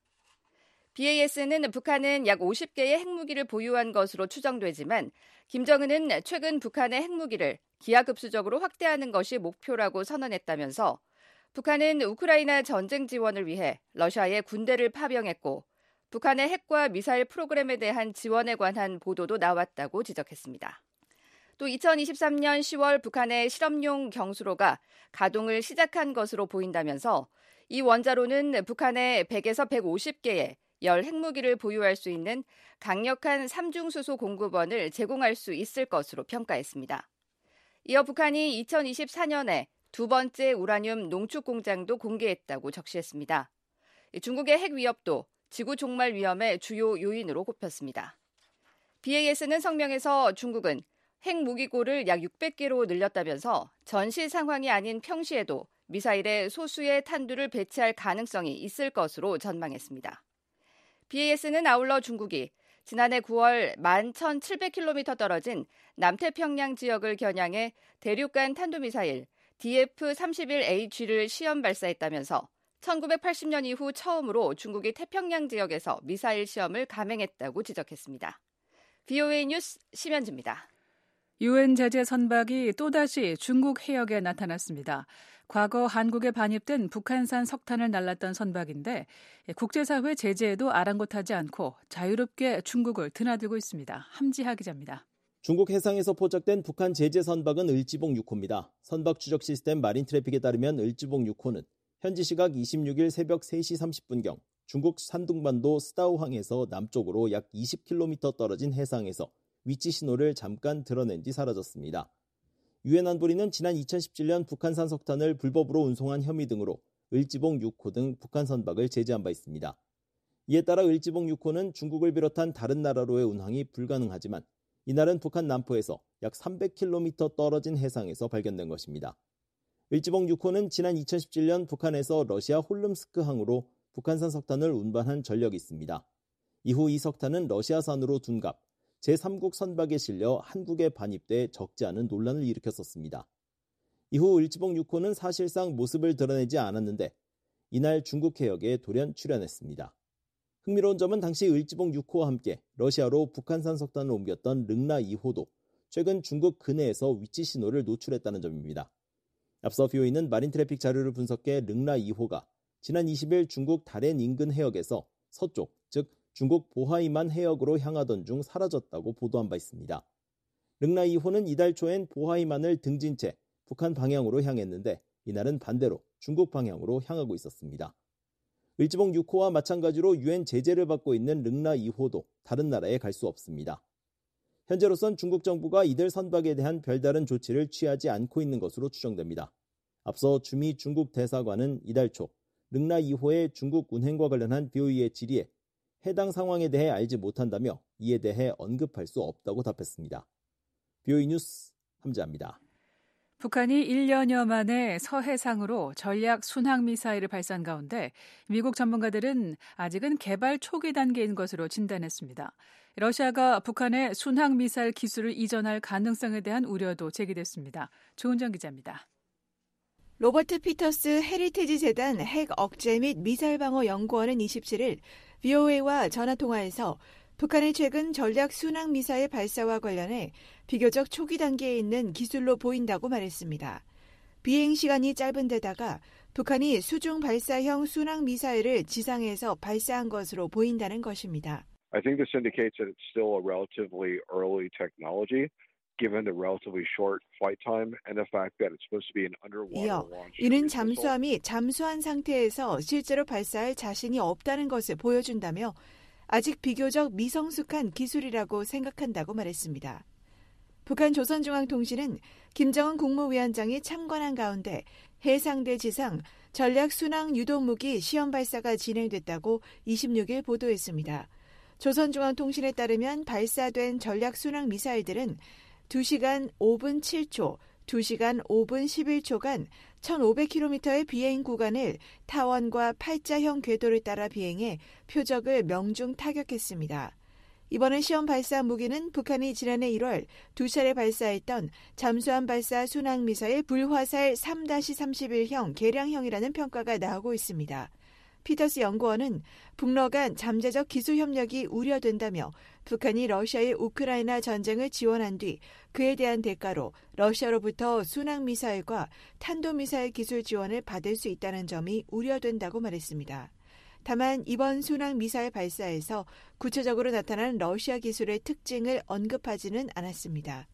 비에이에스는 북한은 약 오십 개의 핵무기를 보유한 것으로 추정되지만 김정은은 최근 북한의 핵무기를 기하급수적으로 확대하는 것이 목표라고 선언했다면서 북한은 우크라이나 전쟁 지원을 위해 러시아에 군대를 파병했고 북한의 핵과 미사일 프로그램에 대한 지원에 관한 보도도 나왔다고 지적했습니다. 또 이천이십삼 년 시월 북한의 실험용 경수로가 가동을 시작한 것으로 보인다면서 이 원자로는 북한의 백에서 백오십 개의 열 핵무기를 보유할 수 있는 강력한 삼중수소 공급원을 제공할 수 있을 것으로 평가했습니다. 이어 북한이 이천이십사 년에 두 번째 우라늄 농축 공장도 공개했다고 적시했습니다. 중국의 핵 위협도 지구 종말 위험의 주요 요인으로 꼽혔습니다. 비에이에스는 성명에서 중국은 핵무기고를 약 육백 개로 늘렸다면서 전시 상황이 아닌 평시에도 미사일에 소수의 탄두를 배치할 가능성이 있을 것으로 전망했습니다. 비에이에스는 아울러 중국이 지난해 구월 만 천칠백 킬로미터 떨어진 남태평양 지역을 겨냥해 대륙간 탄도미사일 디에프 삼십일 에이치를 시험 발사했다면서 천구백팔십 년 이후 처음으로 중국이 태평양 지역에서 미사일 시험을 감행했다고 지적했습니다. 브이오에이 뉴스 심현지입니다. 유엔 제재 선박이 또다시 중국 해역에 나타났습니다. 과거 한국에 반입된 북한산 석탄을 날랐던 선박인데 국제사회 제재에도 아랑곳하지 않고 자유롭게 중국을 드나들고 있습니다. 함지하 기자입니다. 중국 해상에서 포착된 북한 제재 선박은 을지봉 육 호입니다. 선박 추적 시스템 마린 트래픽에 따르면 을지봉 육 호는 현지 시각 이십육 일 새벽 세 시 삼십 분경 중국 산둥반도 스다오항에서 남쪽으로 약 이십 킬로미터 떨어진 해상에서 위치 신호를 잠깐 드러낸 뒤 사라졌습니다. 유엔 안보리는 지난 이천십칠 년 북한산 석탄을 불법으로 운송한 혐의 등으로 을지봉 육 호 등 북한 선박을 제재한 바 있습니다. 이에 따라 을지봉 육 호는 중국을 비롯한 다른 나라로의 운항이 불가능하지만 이날은 북한 남포에서 약 삼백 킬로미터 떨어진 해상에서 발견된 것입니다. 을지봉 육 호는 지난 이천십칠 년 북한에서 러시아 홀름스크항으로 북한산 석탄을 운반한 전력이 있습니다. 이후 이 석탄은 러시아산으로 둔갑, 제삼국 선박에 실려 한국에 반입돼 적지 않은 논란을 일으켰었습니다. 이후 을지봉 육 호는 사실상 모습을 드러내지 않았는데 이날 중국 해역에 돌연 출현했습니다. 흥미로운 점은 당시 을지봉 육 호와 함께 러시아로 북한산 석탄을 옮겼던 릉라 이 호도 최근 중국 근해에서 위치 신호를 노출했다는 점입니다. 앞서 브이오에이는 마린 트래픽 자료를 분석해 릉라 이 호가 지난 이십 일 중국 다롄 인근 해역에서 서쪽, 즉 중국 보하이만 해역으로 향하던 중 사라졌다고 보도한 바 있습니다. 릉나 이 호는 이달 초엔 보하이만을 등진 채 북한 방향으로 향했는데 이날은 반대로 중국 방향으로 향하고 있었습니다. 을지봉 육 호와 마찬가지로 유엔 제재를 받고 있는 릉나 이 호도 다른 나라에 갈 수 없습니다. 현재로선 중국 정부가 이들 선박에 대한 별다른 조치를 취하지 않고 있는 것으로 추정됩니다. 앞서 주미 중국 대사관은 이달 초 릉나 이 호의 중국 운행과 관련한 비오이의 질의에 해당 상황에 대해 알지 못한다며 이에 대해 언급할 수 없다고 답했습니다. 비오이 뉴스 함지아입니다. 북한이 일 년여 만에 서해상으로 전략 순항미사일을 발사한 가운데 미국 전문가들은 아직은 개발 초기 단계인 것으로 진단했습니다. 러시아가 북한의 순항미사일 기술을 이전할 가능성에 대한 우려도 제기됐습니다. 조은정 기자입니다. 로버트 피터스 헤리티지 재단 핵 억제 및 미사일 방어 연구원은 이십칠일 브이오에이와 전화통화에서 북한의 최근 전략 순항 미사일 발사와 관련해 비교적 초기 단계에 있는 기술로 보인다고 말했습니다. 비행 시간이 짧은 데다가 북한이 수중 발사형 순항 미사일을 지상에서 발사한 것으로 보인다는 것입니다. I think this indicates that it's still a relatively early technology. Given the relatively short flight time and the fact that it's supposed to be an underwater 이어 launch. 이는 잠수함이 잠수한 상태에서 실제로 발사할 자신이 없다는 것을 보여준다며 아직 비교적 미성숙한 기술이라고 생각한다고 말했습니다. 북한 조선중앙통신은 김정은 국무위원장이 참관한 가운데 해상대 지상 전략 순항 유도무기 시험 발사가 진행됐다고 이십육일 보도했습니다. 조선중앙통신에 따르면 발사된 전략 순항 미사일들은 두 시간 오 분 칠 초, 두 시간 오 분 십일 초간 천오백 킬로미터의 비행 구간을 타원과 팔자형 궤도를 따라 비행해 표적을 명중 타격했습니다. 이번에 시험 발사 무기는 북한이 지난해 일월 두 차례 발사했던 잠수함 발사 순항미사일 불화살 삼 삼십일형 개량형이라는 평가가 나오고 있습니다. 피터스 연구원은 북러 간 잠재적 기술 협력이 우려된다며 북한이 러시아의 우크라이나 전쟁을 지원한 뒤 그에 대한 대가로 러시아로부터 순항미사일과 탄도미사일 기술 지원을 받을 수 있다는 점이 우려된다고 말했습니다. 다만 이번 순항미사일 발사에서 구체적으로 나타난 러시아 기술의 특징을 언급하지는 않았습니다.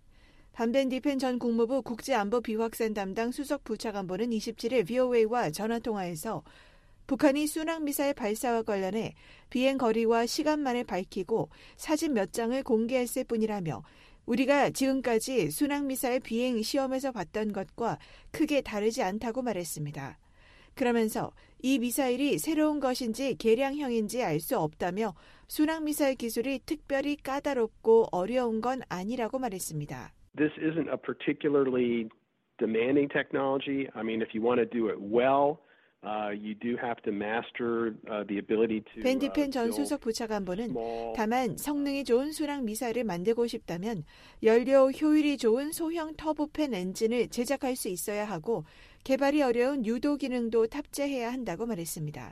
반벤 디펜 전 국무부 국제안보 비확산 담당 수석 부차관보는 이십칠일 브이오에이와 전화통화에서 북한이 순항미사일 발사와 관련해 비행 거리와 시간만을 밝히고 사진 몇 장을 공개했을 뿐이라며 우리가 지금까지 순항미사일 비행 시험에서 봤던 것과 크게 다르지 않다고 말했습니다. 그러면서 이 미사일이 새로운 것인지 개량형인지 알 수 없다며 순항미사일 기술이 특별히 까다롭고 어려운 건 아니라고 말했습니다. This isn't a particularly demanding technology. I mean, if you want to do it well, Uh, you do have to master uh, the ability to. 벤 디펜 전 수석 부차관보는 다만 성능이 좋은 순항 미사일을 만들고 싶다면 연료 효율이 좋은 소형 터보팬 엔진을 제작할 수 있어야 하고 개발이 어려운 유도 기능도 탑재해야 한다고 말했습니다.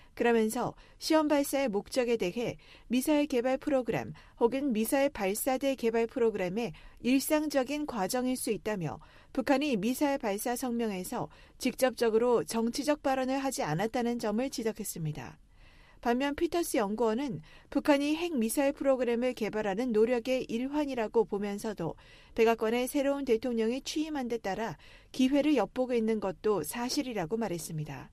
그러면서 시험 발사의 목적에 대해 미사일 개발 프로그램 혹은 미사일 발사대 개발 프로그램의 일상적인 과정일 수 있다며 북한이 미사일 발사 성명에서 직접적으로 정치적 발언을 하지 않았다는 점을 지적했습니다. 반면 피터스 연구원은 북한이 핵 미사일 프로그램을 개발하는 노력의 일환이라고 보면서도 백악관의 새로운 대통령이 취임한 데 따라 기회를 엿보고 있는 것도 사실이라고 말했습니다.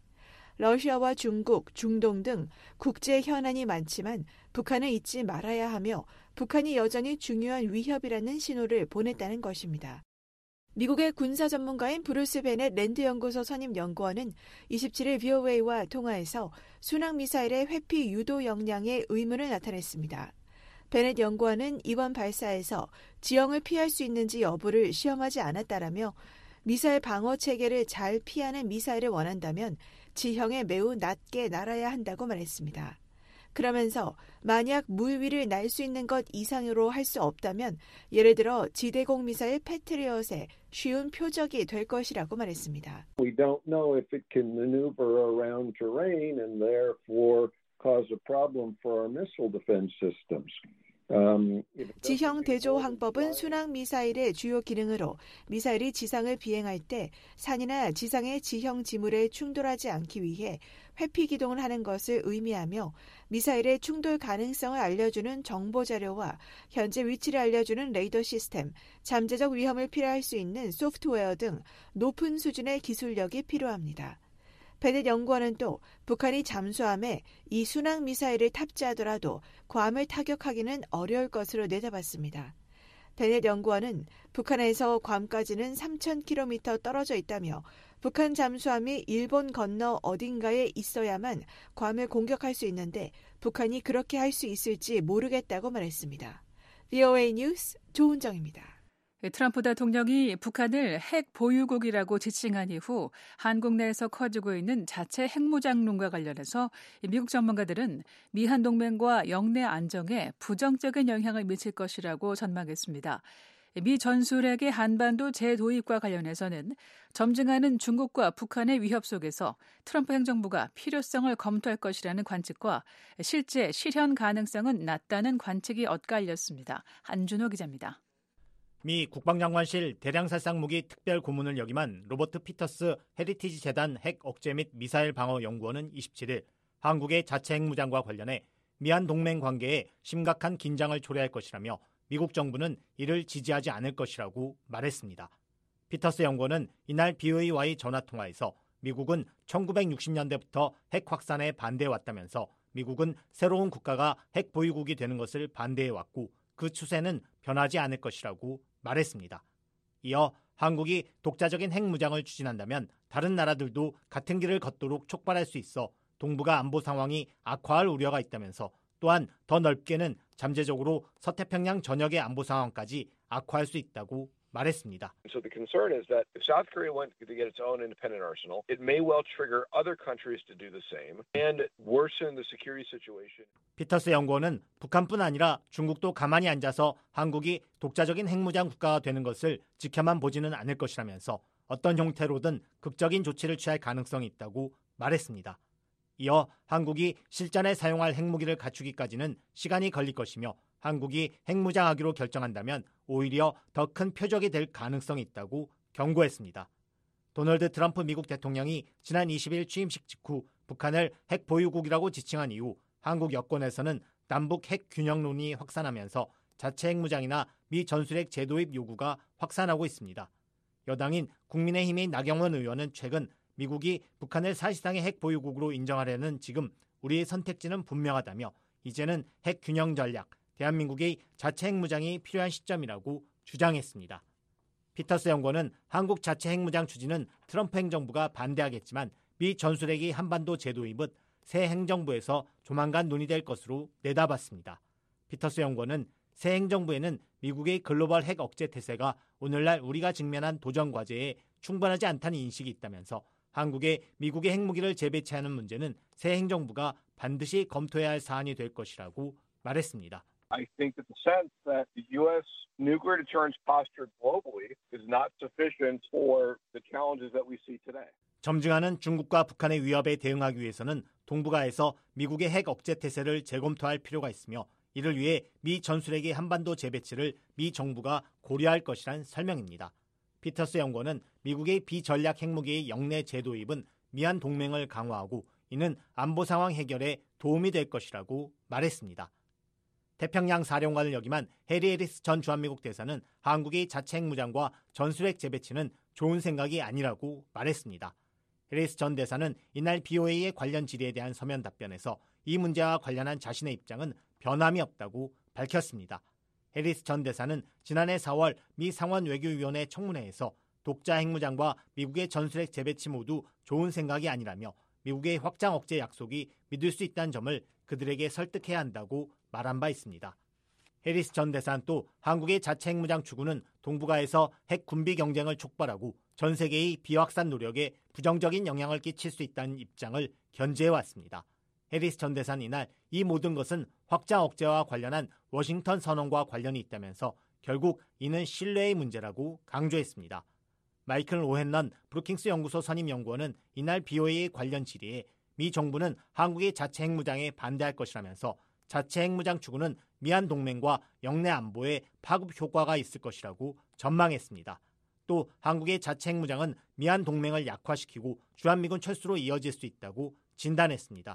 러시아와 중국, 중동 등 국제 현안이 많지만 북한을 잊지 말아야 하며 북한이 여전히 중요한 위협이라는 신호를 보냈다는 것입니다. 미국의 군사 전문가인 브루스 베넷 랜드 연구소 선임 연구원은 이십칠일 브이오에이와 통화에서 순항미사일의 회피 유도 역량에 의문을 나타냈습니다. 베넷 연구원은 이번 발사에서 지형을 피할 수 있는지 여부를 시험하지 않았다라며 미사일 방어 체계를 잘 피하는 미사일을 원한다면 지형에 매우 낮게 날아야 한다고 말했습니다. 그러면서 만약 물 위를 날 수 있는 것 이상으로 할 수 없다면 예를 들어 지대공 미사일 패트리엇의 쉬운 표적이 될 것이라고 말했습니다. We don't know if it can maneuver around terrain and therefore cause a problem for our missile defense systems. 지형 대조 항법은 순항 미사일의 주요 기능으로 미사일이 지상을 비행할 때 산이나 지상의 지형 지물에 충돌하지 않기 위해 회피 기동을 하는 것을 의미하며 미사일의 충돌 가능성을 알려주는 정보 자료와 현재 위치를 알려주는 레이더 시스템, 잠재적 위험을 필요할 수 있는 소프트웨어 등 높은 수준의 기술력이 필요합니다. 베넷 연구원은 또 북한이 잠수함에 이 순항 미사일을 탑재하더라도 괌을 타격하기는 어려울 것으로 내다봤습니다. 베넷 연구원은 북한에서 괌까지는 삼천 킬로미터 떨어져 있다며 북한 잠수함이 일본 건너 어딘가에 있어야만 괌을 공격할 수 있는데 북한이 그렇게 할 수 있을지 모르겠다고 말했습니다. 브이오에이 뉴스 조은정입니다. 트럼프 대통령이 북한을 핵 보유국이라고 지칭한 이후 한국 내에서 커지고 있는 자체 핵무장론과 관련해서 미국 전문가들은 미한 동맹과 영내 안정에 부정적인 영향을 미칠 것이라고 전망했습니다. 미 전술핵의 한반도 재도입과 관련해서는 점증하는 중국과 북한의 위협 속에서 트럼프 행정부가 필요성을 검토할 것이라는 관측과 실제 실현 가능성은 낮다는 관측이 엇갈렸습니다. 한준호 기자입니다. 미 국방장관실 대량살상 무기 특별 고문을 역임한 로버트 피터스 헤리티지 재단 핵 억제 및 미사일 방어 연구원은 이십칠일 한국의 자체 핵무장과 관련해 미한 동맹 관계에 심각한 긴장을 초래할 것이라며 미국 정부는 이를 지지하지 않을 것이라고 말했습니다. 피터스 연구원은 이날 브이오에이와의 전화통화에서 미국은 천구백육십 년대부터 핵 확산에 반대해왔다면서 미국은 새로운 국가가 핵 보유국이 되는 것을 반대해왔고 그 추세는 변하지 않을 것이라고 말했습니다. 이어 한국이 독자적인 핵무장을 추진한다면 다른 나라들도 같은 길을 걷도록 촉발할 수 있어 동북아 안보 상황이 악화할 우려가 있다면서 또한 더 넓게는 잠재적으로 서태평양 전역의 안보 상황까지 악화할 수 있다고 말했습니다. So the concern is that if South Korea went to get its own independent arsenal, it may well trigger other countries to do the same and worsen the security situation. 피터스 연구원은 북한뿐 아니라 중국도 가만히 앉아서 한국이 독자적인 핵무장 국가가 되는 것을 지켜만 보지는 않을 것이라면서 어떤 형태로든 극적인 조치를 취할 가능성이 있다고 말했습니다. 이어 한국이 실전에 사용할 핵무기를 갖추기까지는 시간이 걸릴 것이며 한국이 핵무장하기로 결정한다면 오히려 더 큰 표적이 될 가능성이 있다고 경고했습니다. 도널드 트럼프 미국 대통령이 지난 이십일 취임식 직후 북한을 핵 보유국이라고 지칭한 이후 한국 여권에서는 남북 핵 균형론이 확산하면서 자체 핵무장이나 미 전술핵 재도입 요구가 확산하고 있습니다. 여당인 국민의힘의 나경원 의원은 최근 미국이 북한을 사실상의 핵 보유국으로 인정하려는 지금 우리의 선택지는 분명하다며 이제는 핵 균형 전략, 대한민국의 자체 핵무장이 필요한 시점이라고 주장했습니다. 피터스 연구원은 한국 자체 핵무장 추진은 트럼프 행정부가 반대하겠지만 미 전술핵이 한반도 재도입은 새 행정부에서 조만간 논의될 것으로 내다봤습니다. 피터스 연구원은 새 행정부에는 미국의 글로벌 핵 억제 태세가 오늘날 우리가 직면한 도전 과제에 충분하지 않다는 인식이 있다면서 한국에 미국의 핵무기를 재배치하는 문제는 새 행정부가 반드시 검토해야 할 사안이 될 것이라고 말했습니다. I think that the sense that the U S nuclear deterrence posture globally is not sufficient for the challenges that we see today. 점증하는 중국과 북한의 위협에 대응하기 위해서는 동북아에서 미국의 핵 억제 태세를 재검토할 필요가 있으며 이를 위해 미 전술핵의 한반도 재배치를 미 정부가 고려할 것이란 설명입니다. 피터스 연구원은 미국의 비전략 핵무기의 영내 재도입은 미한 동맹을 강화하고 이는 안보 상황 해결에 도움이 될 것이라고 말했습니다. 태평양 사령관을 역임한 해리 해리스 전 주한미국 대사는 한국의 자체 핵무장과 전술핵 재배치는 좋은 생각이 아니라고 말했습니다. 해리스 전 대사는 이날 브이오에이의 관련 질의에 대한 서면 답변에서 이 문제와 관련한 자신의 입장은 변함이 없다고 밝혔습니다. 해리스 전 대사는 지난해 사월 미 상원 외교위원회 청문회에서 독자 핵무장과 미국의 전술핵 재배치 모두 좋은 생각이 아니라며 미국의 확장 억제 약속이 믿을 수 있다는 점을 그들에게 설득해야 한다고 말한 바 있습니다. 해리스 전 대사는 또 한국의 자체 핵무장 추구는 동북아에서 핵 군비 경쟁을 촉발하고 전 세계의 비확산 노력에 부정적인 영향을 끼칠 수 있다는 입장을 견지해왔습니다. 해리스 전 대사는 이날 이 모든 것은 확장 억제와 관련한 워싱턴 선언과 관련이 있다면서 결국 이는 신뢰의 문제라고 강조했습니다. 마이클 오헨런 브루킹스 연구소 선임 연구원은 이날 브이오에이 관련 질의에 미 정부는 한국의 자체 핵무장에 반대할 것이라면서 자체 핵무장 추구는 미한 동맹과 영내 안보에 파급 효과가 있을 것이라고 전망했습니다. 또 한국의 자체 핵무장은 미한 동맹을 약화시키고 주한미군 철수로 이어질 수 있다고 진단했습니다.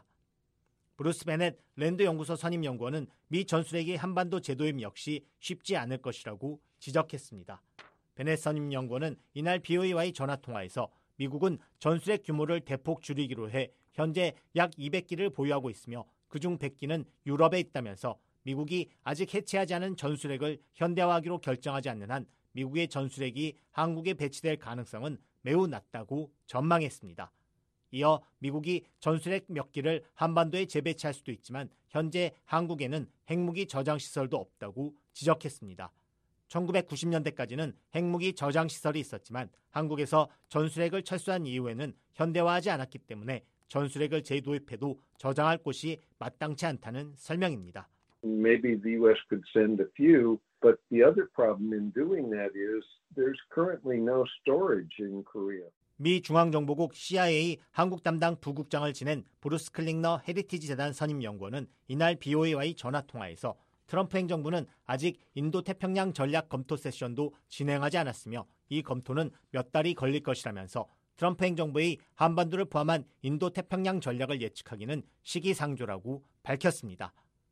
브루스 베넷 랜드 연구소 선임 연구원은 미 전술핵의 한반도 재도입 역시 쉽지 않을 것이라고 지적했습니다. 베넷 선임 연구원은 이날 비오이와의 전화통화에서 미국은 전술핵 규모를 대폭 줄이기로 해 현재 약 이백 기를 보유하고 있으며 그중 백 기는 유럽에 있다면서 미국이 아직 해체하지 않은 전술핵을 현대화하기로 결정하지 않는 한 미국의 전술핵이 한국에 배치될 가능성은 매우 낮다고 전망했습니다. 이어 미국이 전술핵 몇 기를 한반도에 재배치할 수도 있지만 현재 한국에는 핵무기 저장 시설도 없다고 지적했습니다. 천구백구십 년대까지는 핵무기 저장 시설이 있었지만 한국에서 전술핵을 철수한 이후에는 현대화하지 않았기 때문에 전술핵을 재도입해도 저장할 곳이 마땅치 않다는 설명입니다. Maybe the U S could send a few, but the other problem in doing that is there's currently no storage in Korea. 미 중앙정보국 씨아이에이 한국 담당 부국장을 지낸 브루스 클링너 헤리티지 재단 선임 연구원은 이날 비오이와의 전화통화에서 트럼프 행정부는 아직 인도태평양 전략 검토 세션도 진행하지 않았으며 이 검토는 몇 달이 걸릴 것이라면서 트럼프 행정부의 한반도를 포함한 인도태평양 전략을 예측하기는 시기상조라고 밝혔습니다.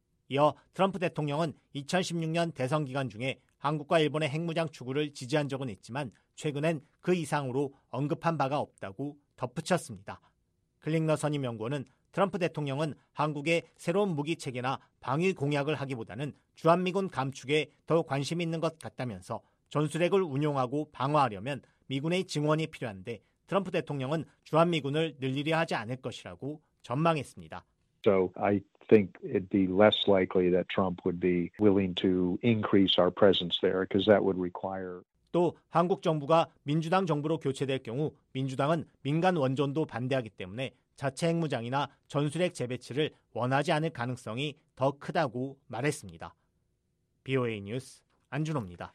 이어 트럼프 대통령은 이천십육 년 대선 기간 중에 한국과 일본의 핵무장 추구를 지지한 적은 있지만 최근엔 그 이상으로 언급한 바가 없다고 덧붙였습니다. 클링너 선임 연구원은 트럼프 대통령은 한국의 새로운 무기 체계나 방위 공약을 하기보다는 주한미군 감축에 더 관심이 있는 것 같다면서 전술핵을 운용하고 방어하려면 미군의 증원이 필요한데 트럼프 대통령은 주한미군을 늘리려 하지 않을 것이라고 전망했습니다. So I think it'd be less likely that Trump would be willing to increase our presence there because that would require 또 한국 정부가 민주당 정부로 교체될 경우 민주당은 민간 원전도 반대하기 때문에 자체 핵무장이나 전술핵 재배치를 원하지 않을 가능성이 더 크다고 말했습니다. 비오에이 뉴스 안준호입니다.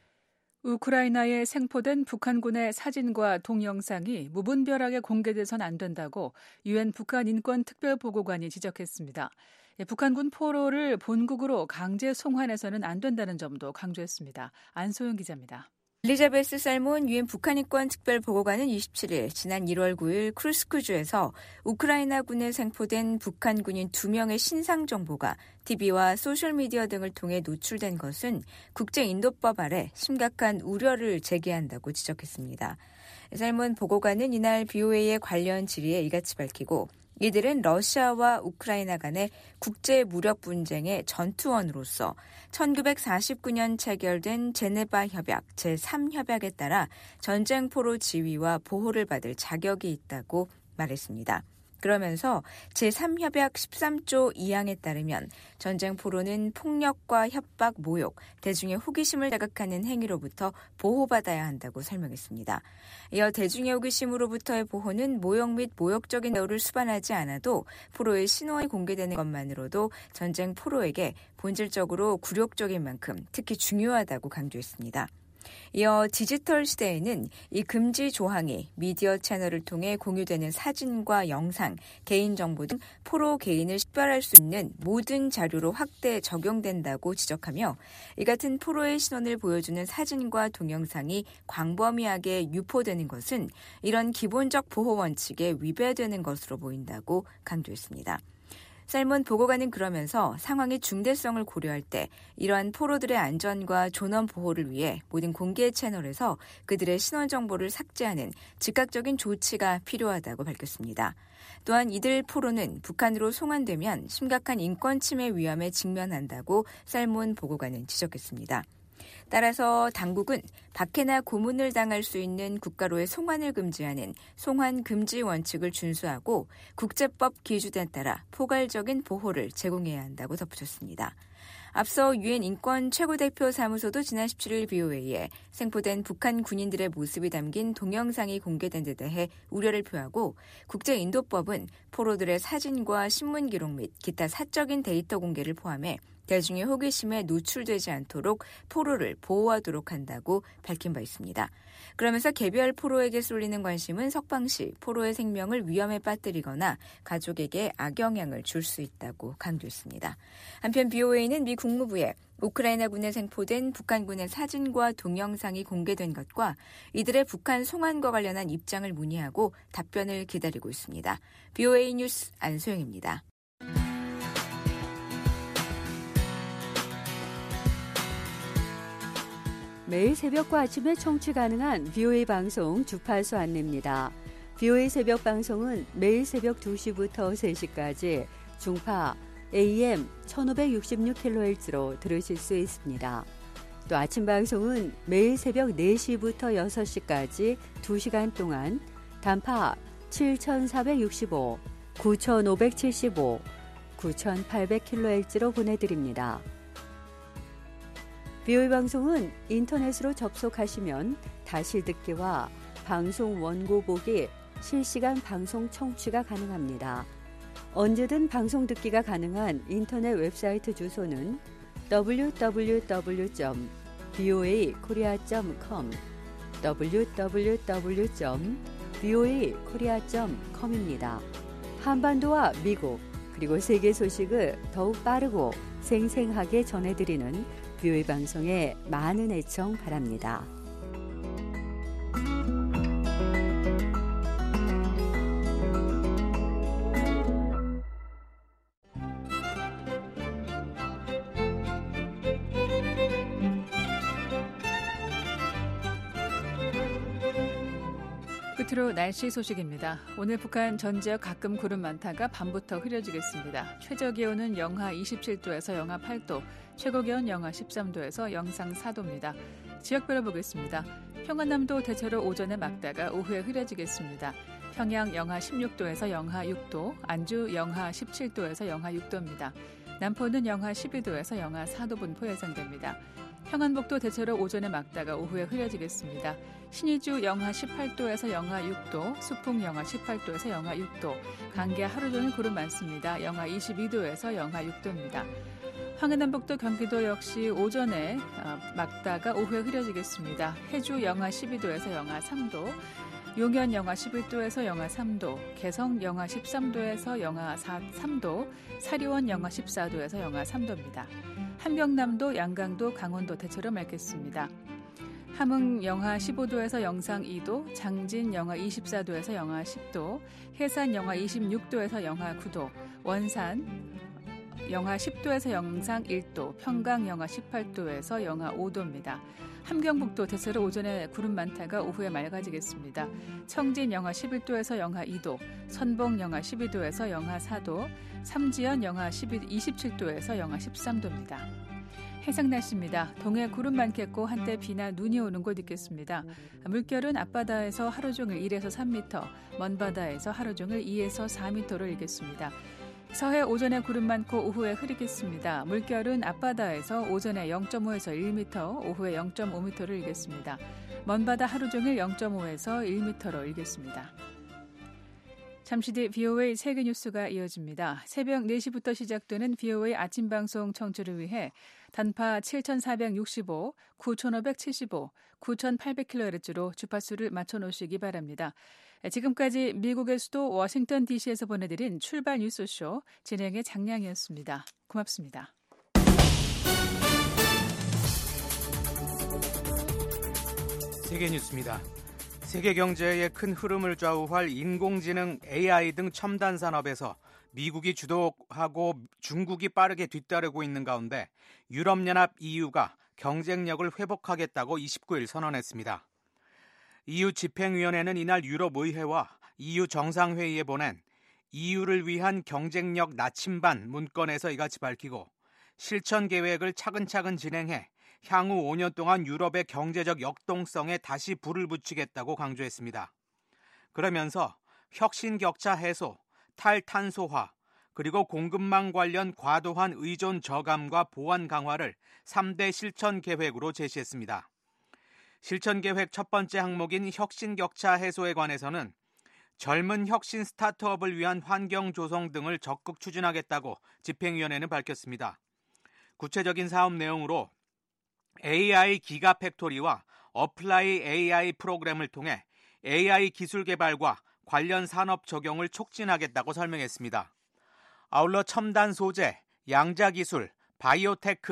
우크라이나에 생포된 북한군의 사진과 동영상이 무분별하게 공개돼선 안 된다고 유엔 북한 인권 특별보고관이 지적했습니다. 북한군 포로를 본국으로 강제 송환해서는 안 된다는 점도 강조했습니다. 안소영 기자입니다. 엘리자베스 살몬 유엔 북한인권 특별보고관은 이십칠 일 지난 일월 구일 크루스크주에서 우크라이나군에 생포된 북한 군인 두 명의 신상 정보가 티비와 소셜미디어 등을 통해 노출된 것은 국제인도법 아래 심각한 우려를 제기한다고 지적했습니다. 살몬 보고관은 이날 비오에이의 관련 질의에 이같이 밝히고 이들은 러시아와 우크라이나 간의 국제 무력 분쟁의 전투원으로서 천구백사십구 년 체결된 제네바 협약 제삼 협약에 따라 전쟁 포로 지위와 보호를 받을 자격이 있다고 말했습니다. 그러면서 제삼 협약 십삼 조 이 항에 따르면 전쟁 포로는 폭력과 협박, 모욕, 대중의 호기심을 자극하는 행위로부터 보호받아야 한다고 설명했습니다. 이어 대중의 호기심으로부터의 보호는 모욕 및 모욕적인 대우를 수반하지 않아도 포로의 신원이 공개되는 것만으로도 전쟁 포로에게 본질적으로 굴욕적인 만큼 특히 중요하다고 강조했습니다. 이어 디지털 시대에는 이 금지 조항이 미디어 채널을 통해 공유되는 사진과 영상, 개인정보 등 포로 개인을 식별할 수 있는 모든 자료로 확대 적용된다고 지적하며 이 같은 포로의 신원을 보여주는 사진과 동영상이 광범위하게 유포되는 것은 이런 기본적 보호 원칙에 위배되는 것으로 보인다고 강조했습니다. 살몬 보고관은 그러면서 상황의 중대성을 고려할 때 이러한 포로들의 안전과 존엄 보호를 위해 모든 공개 채널에서 그들의 신원 정보를 삭제하는 즉각적인 조치가 필요하다고 밝혔습니다. 또한 이들 포로는 북한으로 송환되면 심각한 인권 침해 위험에 직면한다고 살몬 보고관은 지적했습니다. 따라서 당국은 박해나 고문을 당할 수 있는 국가로의 송환을 금지하는 송환 금지 원칙을 준수하고 국제법 기준에 따라 포괄적인 보호를 제공해야 한다고 덧붙였습니다. 앞서 유엔 인권 최고대표 사무소도 지난 십칠 일 비오에이에 생포된 북한 군인들의 모습이 담긴 동영상이 공개된 데 대해 우려를 표하고 국제인도법은 포로들의 사진과 신문 기록 및 기타 사적인 데이터 공개를 포함해 대중의 호기심에 노출되지 않도록 포로를 보호하도록 한다고 밝힌 바 있습니다. 그러면서 개별 포로에게 쏠리는 관심은 석방 시 포로의 생명을 위험에 빠뜨리거나 가족에게 악영향을 줄 수 있다고 강조했습니다. 한편 비오에이는 미 국무부에 우크라이나군에 생포된 북한군의 사진과 동영상이 공개된 것과 이들의 북한 송환과 관련한 입장을 문의하고 답변을 기다리고 있습니다. 브이오에이 뉴스 안소영입니다. 매일 새벽과 아침에 청취 가능한 브이오에이 방송 주파수 안내입니다. 브이오에이 새벽 방송은 매일 새벽 두 시부터 세 시까지 중파 에이엠 천오백육십육 킬로헤르츠로 들으실 수 있습니다. 또 아침 방송은 매일 새벽 네 시부터 여섯 시까지 두 시간 동안 단파 칠천사백육십오, 구천오백칠십오, 구천팔백 킬로헤르츠로 보내드립니다. 브이오에이 방송은 인터넷으로 접속하시면 다시 듣기와 방송 원고 보기, 실시간 방송 청취가 가능합니다. 언제든 방송 듣기가 가능한 인터넷 웹사이트 주소는 더블유 더블유 더블유 점 브이오에이 코리아 점 컴, 더블유 더블유 더블유 점 브이오에이 코리아 점 컴입니다. 한반도와 미국 그리고 세계 소식을 더욱 빠르고 생생하게 전해드리는 브이오에이 방송에 많은 애청 바랍니다. 끝으로 날씨 소식입니다. 오늘 북한 전 지역 가끔 구름 많다가 밤부터 흐려지겠습니다. 최저 기온은 영하 이십칠 도에서 영하 팔 도, 최고 기온 영하 십삼 도에서 영상 사 도입니다. 지역별로 보겠습니다. 평안남도 대체로 오전에 맑다가 오후에 흐려지겠습니다. 평양 영하 십육 도에서 영하 육 도, 안주 영하 십칠 도에서 영하 육 도입니다. 남포는 영하 십이 도에서 영하 사 도 분포 예상됩니다. 평안북도 대체로 오전에 맑다가 오후에 흐려지겠습니다. 신의주 영하 십팔 도에서 영하 육 도, 수풍 영하 십팔 도에서 영하 육 도, 강계 하루 종일 구름 많습니다. 영하 이십이 도에서 영하 육 도입니다. 황해남북도 경기도 역시 오전에 맑다가 오후에 흐려지겠습니다. 해주 영하 십이 도에서 영하 삼 도, 용현 영하 십일 도에서 영하 삼 도, 개성 영하 십삼 도에서 영하 삼 도, 사리원 영하 십사 도에서 영하 삼 도입니다. 한경남도, 양강도, 강원도 대체로 맑겠습니다. 함흥 영하 십오 도에서 영상 이 도, 장진 영하 이십사 도에서 영하 십 도, 해산 영하 이십육 도에서 영하 구 도, 원산 영하 십 도에서 영상 일 도, 평강 영하 십팔 도에서 영하 오 도입니다. 함경북도 대체로 오전에 구름 많다가 오후에 맑아지겠습니다. 청진 영하 십일 도에서 영하 이 도, 선봉 영하 십이 도에서 영하 사 도, 삼지연 영하 이십칠 도에서 영하 십삼 도입니다. 해상 날씨입니다. 동해 구름 많겠고 한때 비나 눈이 오는 곳 있겠습니다. 물결은 앞바다에서 하루 종일 일에서 삼 미터, 먼바다에서 하루 종일 이에서 사 미터로 일겠습니다. 서해 오전에 구름 많고 오후에 흐리겠습니다. 물결은 앞바다에서 오전에 영 점 오에서 일 미터, 오후에 영 점 오 미터를 일겠습니다. 먼바다 하루 종일 영 점 오에서 일 미터로 일겠습니다. 잠시 뒤 브이오에이 세계 뉴스가 이어집니다. 새벽 네 시부터 시작되는 브이오에이 아침 방송 청취를 위해 단파 칠천사백육십오, 구천오백칠십오, 구천팔백 킬로헤르츠로 주파수를 맞춰놓으시기 바랍니다. 지금까지 미국의 수도 워싱턴 디씨에서 보내드린 출발 뉴스쇼 진행의 장량이었습니다. 고맙습니다. 세계 뉴스입니다. 세계 경제의 큰 흐름을 좌우할 인공지능, 에이아이 등 첨단 산업에서 미국이 주도하고 중국이 빠르게 뒤따르고 있는 가운데 유럽연합 이유가 경쟁력을 회복하겠다고 이십구 일 선언했습니다. 이유 집행위원회는 이날 유럽의회와 이유 정상회의에 보낸 이유를 위한 경쟁력 나침반 문건에서 이같이 밝히고 실천 계획을 차근차근 진행해 향후 오 년 동안 유럽의 경제적 역동성에 다시 불을 붙이겠다고 강조했습니다. 그러면서 혁신 격차 해소, 탈탄소화, 그리고 공급망 관련 과도한 의존 저감과 보완 강화를 삼 대 실천 계획으로 제시했습니다. 실천 계획 첫 번째 항목인 혁신 격차 해소에 관해서는 젊은 혁신 스타트업을 위한 환경 조성 등을 적극 추진하겠다고 집행위원회는 밝혔습니다. 구체적인 사업 내용으로 에이아이 기가팩토리와 어플라이 에이아이 프로그램을 통해 에이아이 기술 개발과 관련 산업 적용을 촉진하겠다고 설명했습니다. 아울러 첨단 소재, 양자 기술, 바이오테크,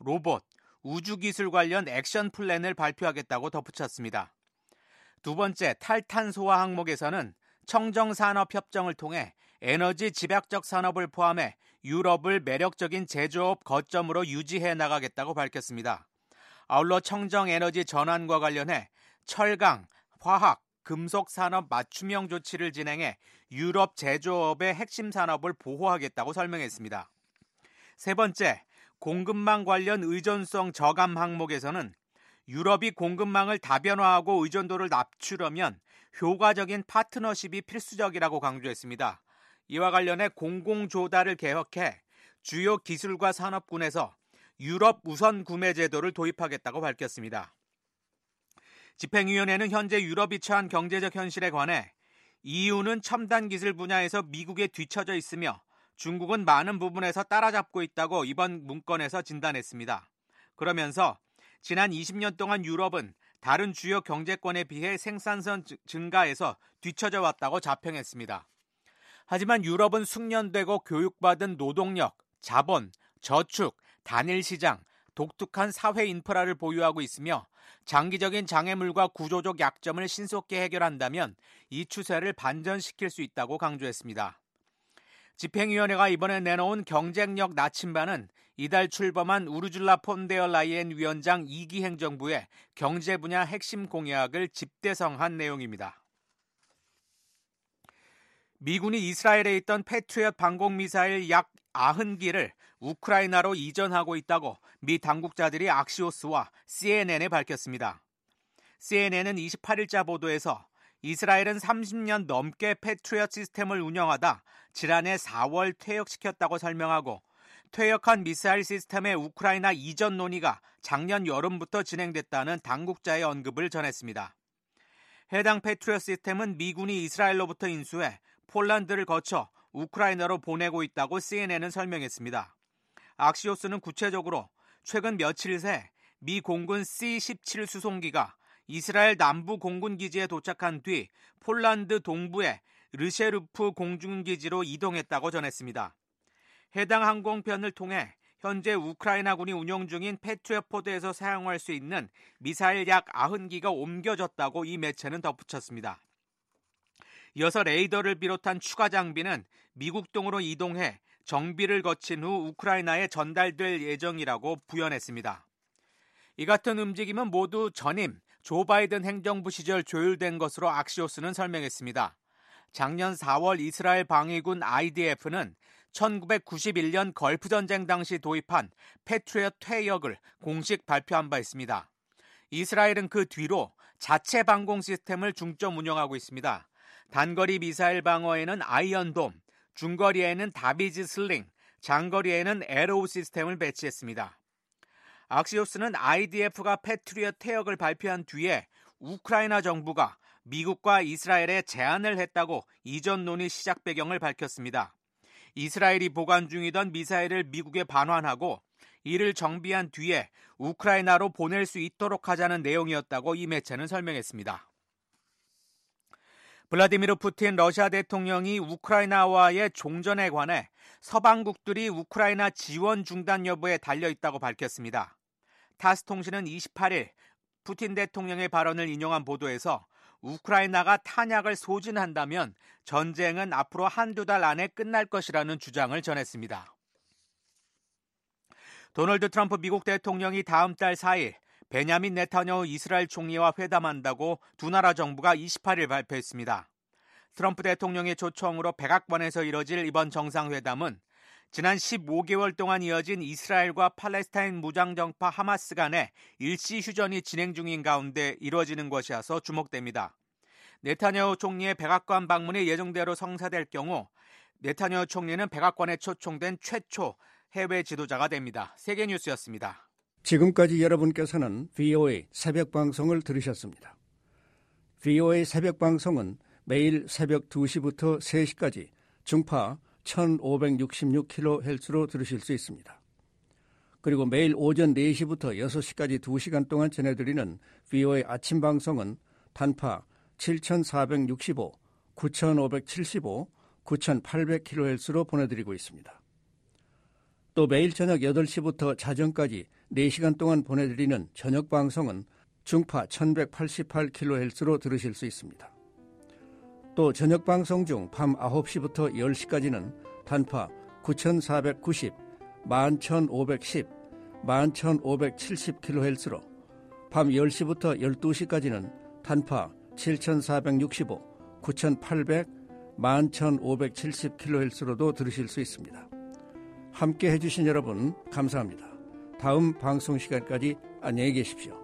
로봇, 우주기술 관련 액션 플랜을 발표하겠다고 덧붙였습니다. 두 번째, 탈탄소화 항목에서는 청정산업협정을 통해 에너지 집약적 산업을 포함해 유럽을 매력적인 제조업 거점으로 유지해 나가겠다고 밝혔습니다. 아울러 청정에너지 전환과 관련해 철강, 화학, 금속 산업 맞춤형 조치를 진행해 유럽 제조업의 핵심 산업을 보호하겠다고 설명했습니다. 세 번째, 공급망 관련 의존성 저감 항목에서는 유럽이 공급망을 다변화하고 의존도를 낮추려면 효과적인 파트너십이 필수적이라고 강조했습니다. 이와 관련해 공공조달을 개혁해 주요 기술과 산업군에서 유럽 우선 구매 제도를 도입하겠다고 밝혔습니다. 집행위원회는 현재 유럽이 처한 경제적 현실에 관해 이유는 첨단 기술 분야에서 미국에 뒤처져 있으며 중국은 많은 부분에서 따라잡고 있다고 이번 문건에서 진단했습니다. 그러면서 지난 이십 년 동안 유럽은 다른 주요 경제권에 비해 생산성 증가에서 뒤처져 왔다고 자평했습니다. 하지만 유럽은 숙련되고 교육받은 노동력, 자본, 저축, 단일 시장, 독특한 사회 인프라를 보유하고 있으며 장기적인 장애물과 구조적 약점을 신속히 해결한다면 이 추세를 반전시킬 수 있다고 강조했습니다. 집행위원회가 이번에 내놓은 경쟁력 나침반은 이달 출범한 우르줄라 폰데어 라이엔 위원장 이 기 행정부의 경제 분야 핵심 공약을 집대성한 내용입니다. 미군이 이스라엘에 있던 패트리엇 방공미사일 약 구십 기를 우크라이나로 이전하고 있다고 미 당국자들이 악시오스와 씨엔엔에 밝혔습니다. 씨엔엔은 이십팔 일자 보도에서 이스라엘은 삼십 년 넘게 패트리엇 시스템을 운영하다 지난해 사월 퇴역시켰다고 설명하고 퇴역한 미사일 시스템의 우크라이나 이전 논의가 작년 여름부터 진행됐다는 당국자의 언급을 전했습니다. 해당 패트리엇 시스템은 미군이 이스라엘로부터 인수해 폴란드를 거쳐 우크라이나로 보내고 있다고 씨엔엔은 설명했습니다. 악시오스는 구체적으로 최근 며칠 새 미 공군 씨 십칠 수송기가 이스라엘 남부 공군기지에 도착한 뒤 폴란드 동부의 르셰르프 공군기지로 이동했다고 전했습니다. 해당 항공편을 통해 현재 우크라이나군이 운용 중인 패트리엇 포드에서 사용할 수 있는 미사일 약 구십 기가 옮겨졌다고 이 매체는 덧붙였습니다. 이어서 레이더를 비롯한 추가 장비는 미국동으로 이동해 정비를 거친 후 우크라이나에 전달될 예정이라고 부연했습니다. 이 같은 움직임은 모두 전임 조 바이든 행정부 시절 조율된 것으로 악시오스는 설명했습니다. 작년 사월 이스라엘 방위군 아이디에프는 천구백구십일 년 걸프전쟁 당시 도입한 패트리엇 퇴역을 공식 발표한 바 있습니다. 이스라엘은 그 뒤로 자체 방공 시스템을 중점 운영하고 있습니다. 단거리 미사일 방어에는 아이언돔, 중거리에는 다비즈 슬링, 장거리에는 에로우 시스템을 배치했습니다. 악시오스는 아이디에프가 패트리엇 퇴역을 발표한 뒤에 우크라이나 정부가 미국과 이스라엘에 제안을 했다고 이전 논의 시작 배경을 밝혔습니다. 이스라엘이 보관 중이던 미사일을 미국에 반환하고 이를 정비한 뒤에 우크라이나로 보낼 수 있도록 하자는 내용이었다고 이 매체는 설명했습니다. 블라디미르 푸틴 러시아 대통령이 우크라이나와의 종전에 관해 서방국들이 우크라이나 지원 중단 여부에 달려있다고 밝혔습니다. 타스 통신은 이십팔 일 푸틴 대통령의 발언을 인용한 보도에서 우크라이나가 탄약을 소진한다면 전쟁은 앞으로 한두 달 안에 끝날 것이라는 주장을 전했습니다. 도널드 트럼프 미국 대통령이 다음 달 사 일 베냐민 네타냐후 이스라엘 총리와 회담한다고 두 나라 정부가 이십팔 일 발표했습니다. 트럼프 대통령의 초청으로 백악관에서 이뤄질 이번 정상회담은 지난 십오 개월 동안 이어진 이스라엘과 팔레스타인 무장정파 하마스 간의 일시 휴전이 진행 중인 가운데 이루어지는 것이어서 주목됩니다. 네타냐후 총리의 백악관 방문이 예정대로 성사될 경우 네타냐후 총리는 백악관에 초청된 최초 해외 지도자가 됩니다. 세계뉴스였습니다. 지금까지 여러분께서는 브이오에이 새벽방송을 들으셨습니다. 브이오에이 새벽방송은 매일 새벽 두 시부터 세 시까지 중파 천오백육십육 킬로헤르츠로 들으실 수 있습니다. 그리고 매일 오전 네 시부터 여섯 시까지 두 시간 동안 전해드리는 브이오에이 아침 방송은 단파 칠천사백육십오, 구천오백칠십오, 구천팔백 킬로헤르츠로 보내드리고 있습니다. 또 매일 저녁 여덟 시부터 자정까지 네 시간 동안 보내드리는 저녁 방송은 중파 천백팔십팔 킬로헤르츠로 들으실 수 있습니다. 또 저녁 방송 중 밤 아홉 시부터 열 시까지는 단파 구천사백구십, 만 천오백십, 만 천오백칠십 킬로헤르츠로 밤 열 시부터 열두 시까지는 단파 칠천사백육십오, 구천팔백, 만 천오백칠십 킬로헤르츠로도 들으실 수 있습니다. 함께 해주신 여러분 감사합니다. 다음 방송 시간까지 안녕히 계십시오.